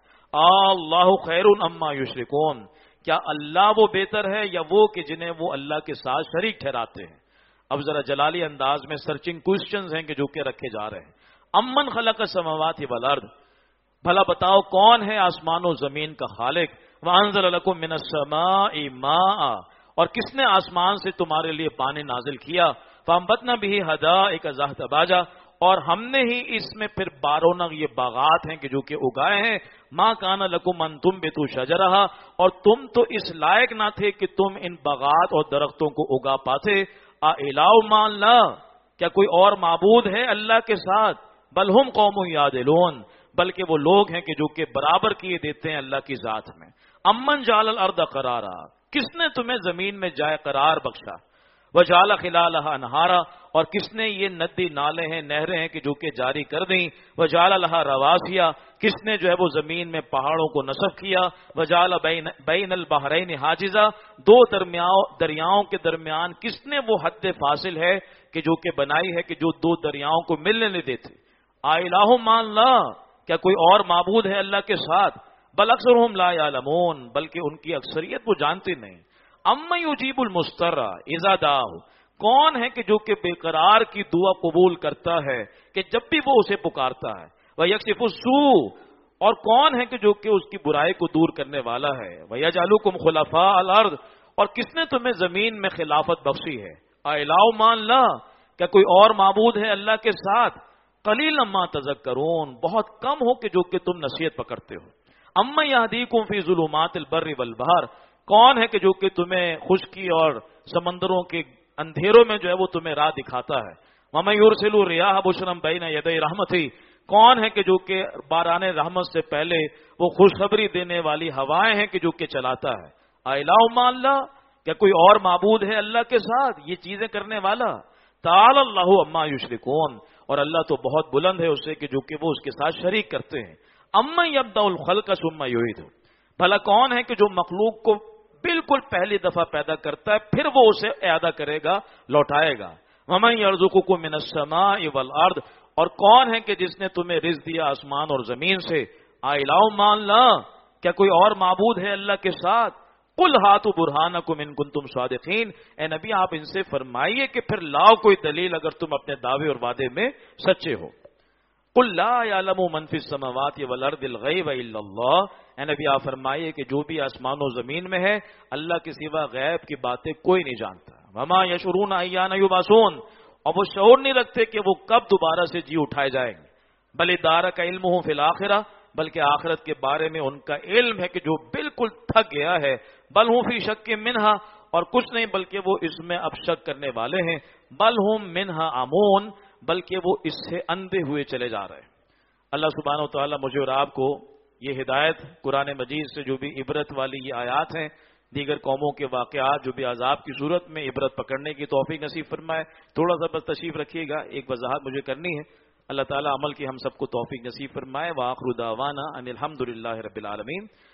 اللہ خیر اما یشرکون، کیا اللہ وہ بہتر ہے یا وہ کہ جنہیں وہ اللہ کے ساتھ شریک ٹھہراتے ہیں. اب ذرا جلالی انداز میں سرچنگ کوشچنز ہیں کہ جو کہ رکھے جا رہے ہیں. امن خلق السماوات والارض، بھلا بتاؤ کون ہے آسمان و زمین کا خالق. وانزل لکم من السماء ماء، اور کس نے آسمان سے تمہارے لیے پانی نازل کیا. فانبتنا به حدائق ذات باجا، اور ہم نے ہی اس میں پھر بارونق یہ باغات ہیں کہ جو کہ اگائے ہیں. ما کان لکم ان تنبتوا شجرہا، اور تم تو اس لائق نہ تھے کہ تم ان باغات اور درختوں کو اگا پاتے. اِلٰہٌ مع اللہ، کیا کوئی اور معبود ہے اللہ کے ساتھ. بل ہم قوم یعدلون، بلکہ وہ لوگ ہیں کہ جو کہ برابر کیے دیتے ہیں اللہ کی ذات میں. امن جعل الارض قرارا، کس نے تمہیں زمین میں جائے قرار بخشا. وجعل خلالها انہارا، اور کس نے یہ ندی نالے ہیں نہریں ہیں کہ جو کہ جاری کر دیں. وجعل لها رواسیا، کس نے جو ہے وہ زمین میں پہاڑوں کو نصب کیا. وجعل بین بین البحرین حاجزا، دو دریاؤں کے درمیان کس نے وہ حد فاصل ہے کہ جو کہ بنائی ہے کہ جو دو دریاؤں کو ملنے نہیں دیتے. الہ مع اللہ، کیا کوئی اور معبود ہے اللہ کے ساتھ. بل اکثرهم لا یعلمون، بلکہ ان کی اکثریت وہ جانتے نہیں. اما یجیب المضطر اذا دعاہ، کون ہے کہ جو کہ بے قرار کی دعا قبول کرتا ہے کہ جب بھی وہ اسے پکارتا ہے. ویکشف السوء، اور کون ہے کہ جو کہ اس کی برائی کو دور کرنے والا ہے. ویجعلکم خلفاء الارض، اور کس نے تمہیں زمین میں خلافت بخشی ہے. الہ مع اللہ، کیا کوئی اور معبود ہے اللہ کے ساتھ. قلیلا ما تذکرون، بہت کم ہو کہ جو کہ تم نصیحت پکڑتے ہو. اما یہدیکم فی ظلمات البر والبحر، کون ہے کہ جو کہ تمہیں خشکی اور سمندروں کے اندھیروں میں جو ہے وہ تمہیں راہ دکھاتا ہے. وَمَن يُرْسِلُ الرِّيَاحَ بُشْرًا بَيْنَ يَدَيْ رَحْمَتِهِ، کون ہے کہ جو کہ باران رحمت سے پہلے وہ خوشخبری دینے والی ہوائیں ہیں کہ جو کہ چلاتا ہے. الہ مع اللہ، کیا کوئی اور معبود ہے اللہ کے ساتھ یہ چیزیں کرنے والا. تعالی اللہ عما یشرکون، اور اللہ تو بہت بلند ہے اس سے کہ جو کہ وہ اس کے ساتھ شریک کرتے ہیں. اما یبدأ الخلق ثم یعیدہ، بھلا کون ہے کہ جو مخلوق کو بالکل پہلی دفعہ پیدا کرتا ہے پھر وہ اسے اعادہ کرے گا، لوٹائے گا۔ وَمَن يَرْزُقُكُم مِّنَ السَّمَاءِ وَالْأَرْضِ، اور کون ہے کہ جس نے تمہیں رزق دیا آسمان اور زمین سے؟ آئلہ مع اللہ، کیا کوئی اور معبود ہے اللہ کے ساتھ؟ قُلْ هَاتُوا بُرْهَانَكُمْ إِن كُنتُمْ صَادِقِينَ، اے نبی آپ ان سے فرمائیے کہ پھر لاؤ کوئی دلیل اگر تم اپنے دعوے اور وعدے میں سچے ہو۔ قُلْ لَا يَعْلَمُ مَن فِي السَّمَاوَاتِ وَالْأَرْضِ الْغَيْبَ إِلَّا اللَّهُ، اے نبی آپ فرمائیے کہ جو بھی آسمان و زمین میں ہے اللہ کے سوا غیب کی باتیں کوئی نہیں جانتا۔ وَمَا يَشْعُرُونَ أَيَّانَ يُبْعَثُونَ، اور وہ شعور نہیں رکھتے کہ وہ کب دوبارہ سے جی اٹھائے جائیں گے۔ بَلِ ادَّارَكَ عِلْمُهُ فِي الْآخِرَةِ، بلکہ آخرت کے بارے میں ان کا علم ہے کہ جو بالکل تھک گیا ہے۔ بل ہم فی شک منہا، اور کچھ نہیں بلکہ وہ اس میں اب شک کرنے والے ہیں۔ بل ہم منہا عمون، بلکہ وہ اس سے اندھے ہوئے چلے جا رہے ہیں۔ اللہ سبحانہ و تعالیٰ مجھے اور آپ کو یہ ہدایت قرآن مجید سے جو بھی عبرت والی یہ آیات ہیں، دیگر قوموں کے واقعات جو بھی عذاب کی صورت میں عبرت پکڑنے کی توفیق نصیب فرمائے۔ تھوڑا سا بس تشریف رکھیے گا، ایک وضاحت مجھے کرنی ہے۔ اللہ تعالیٰ عمل کی ہم سب کو توفیق نصیب فرمائے۔ وآخر دعوانا ان الحمد للہ رب العالمین۔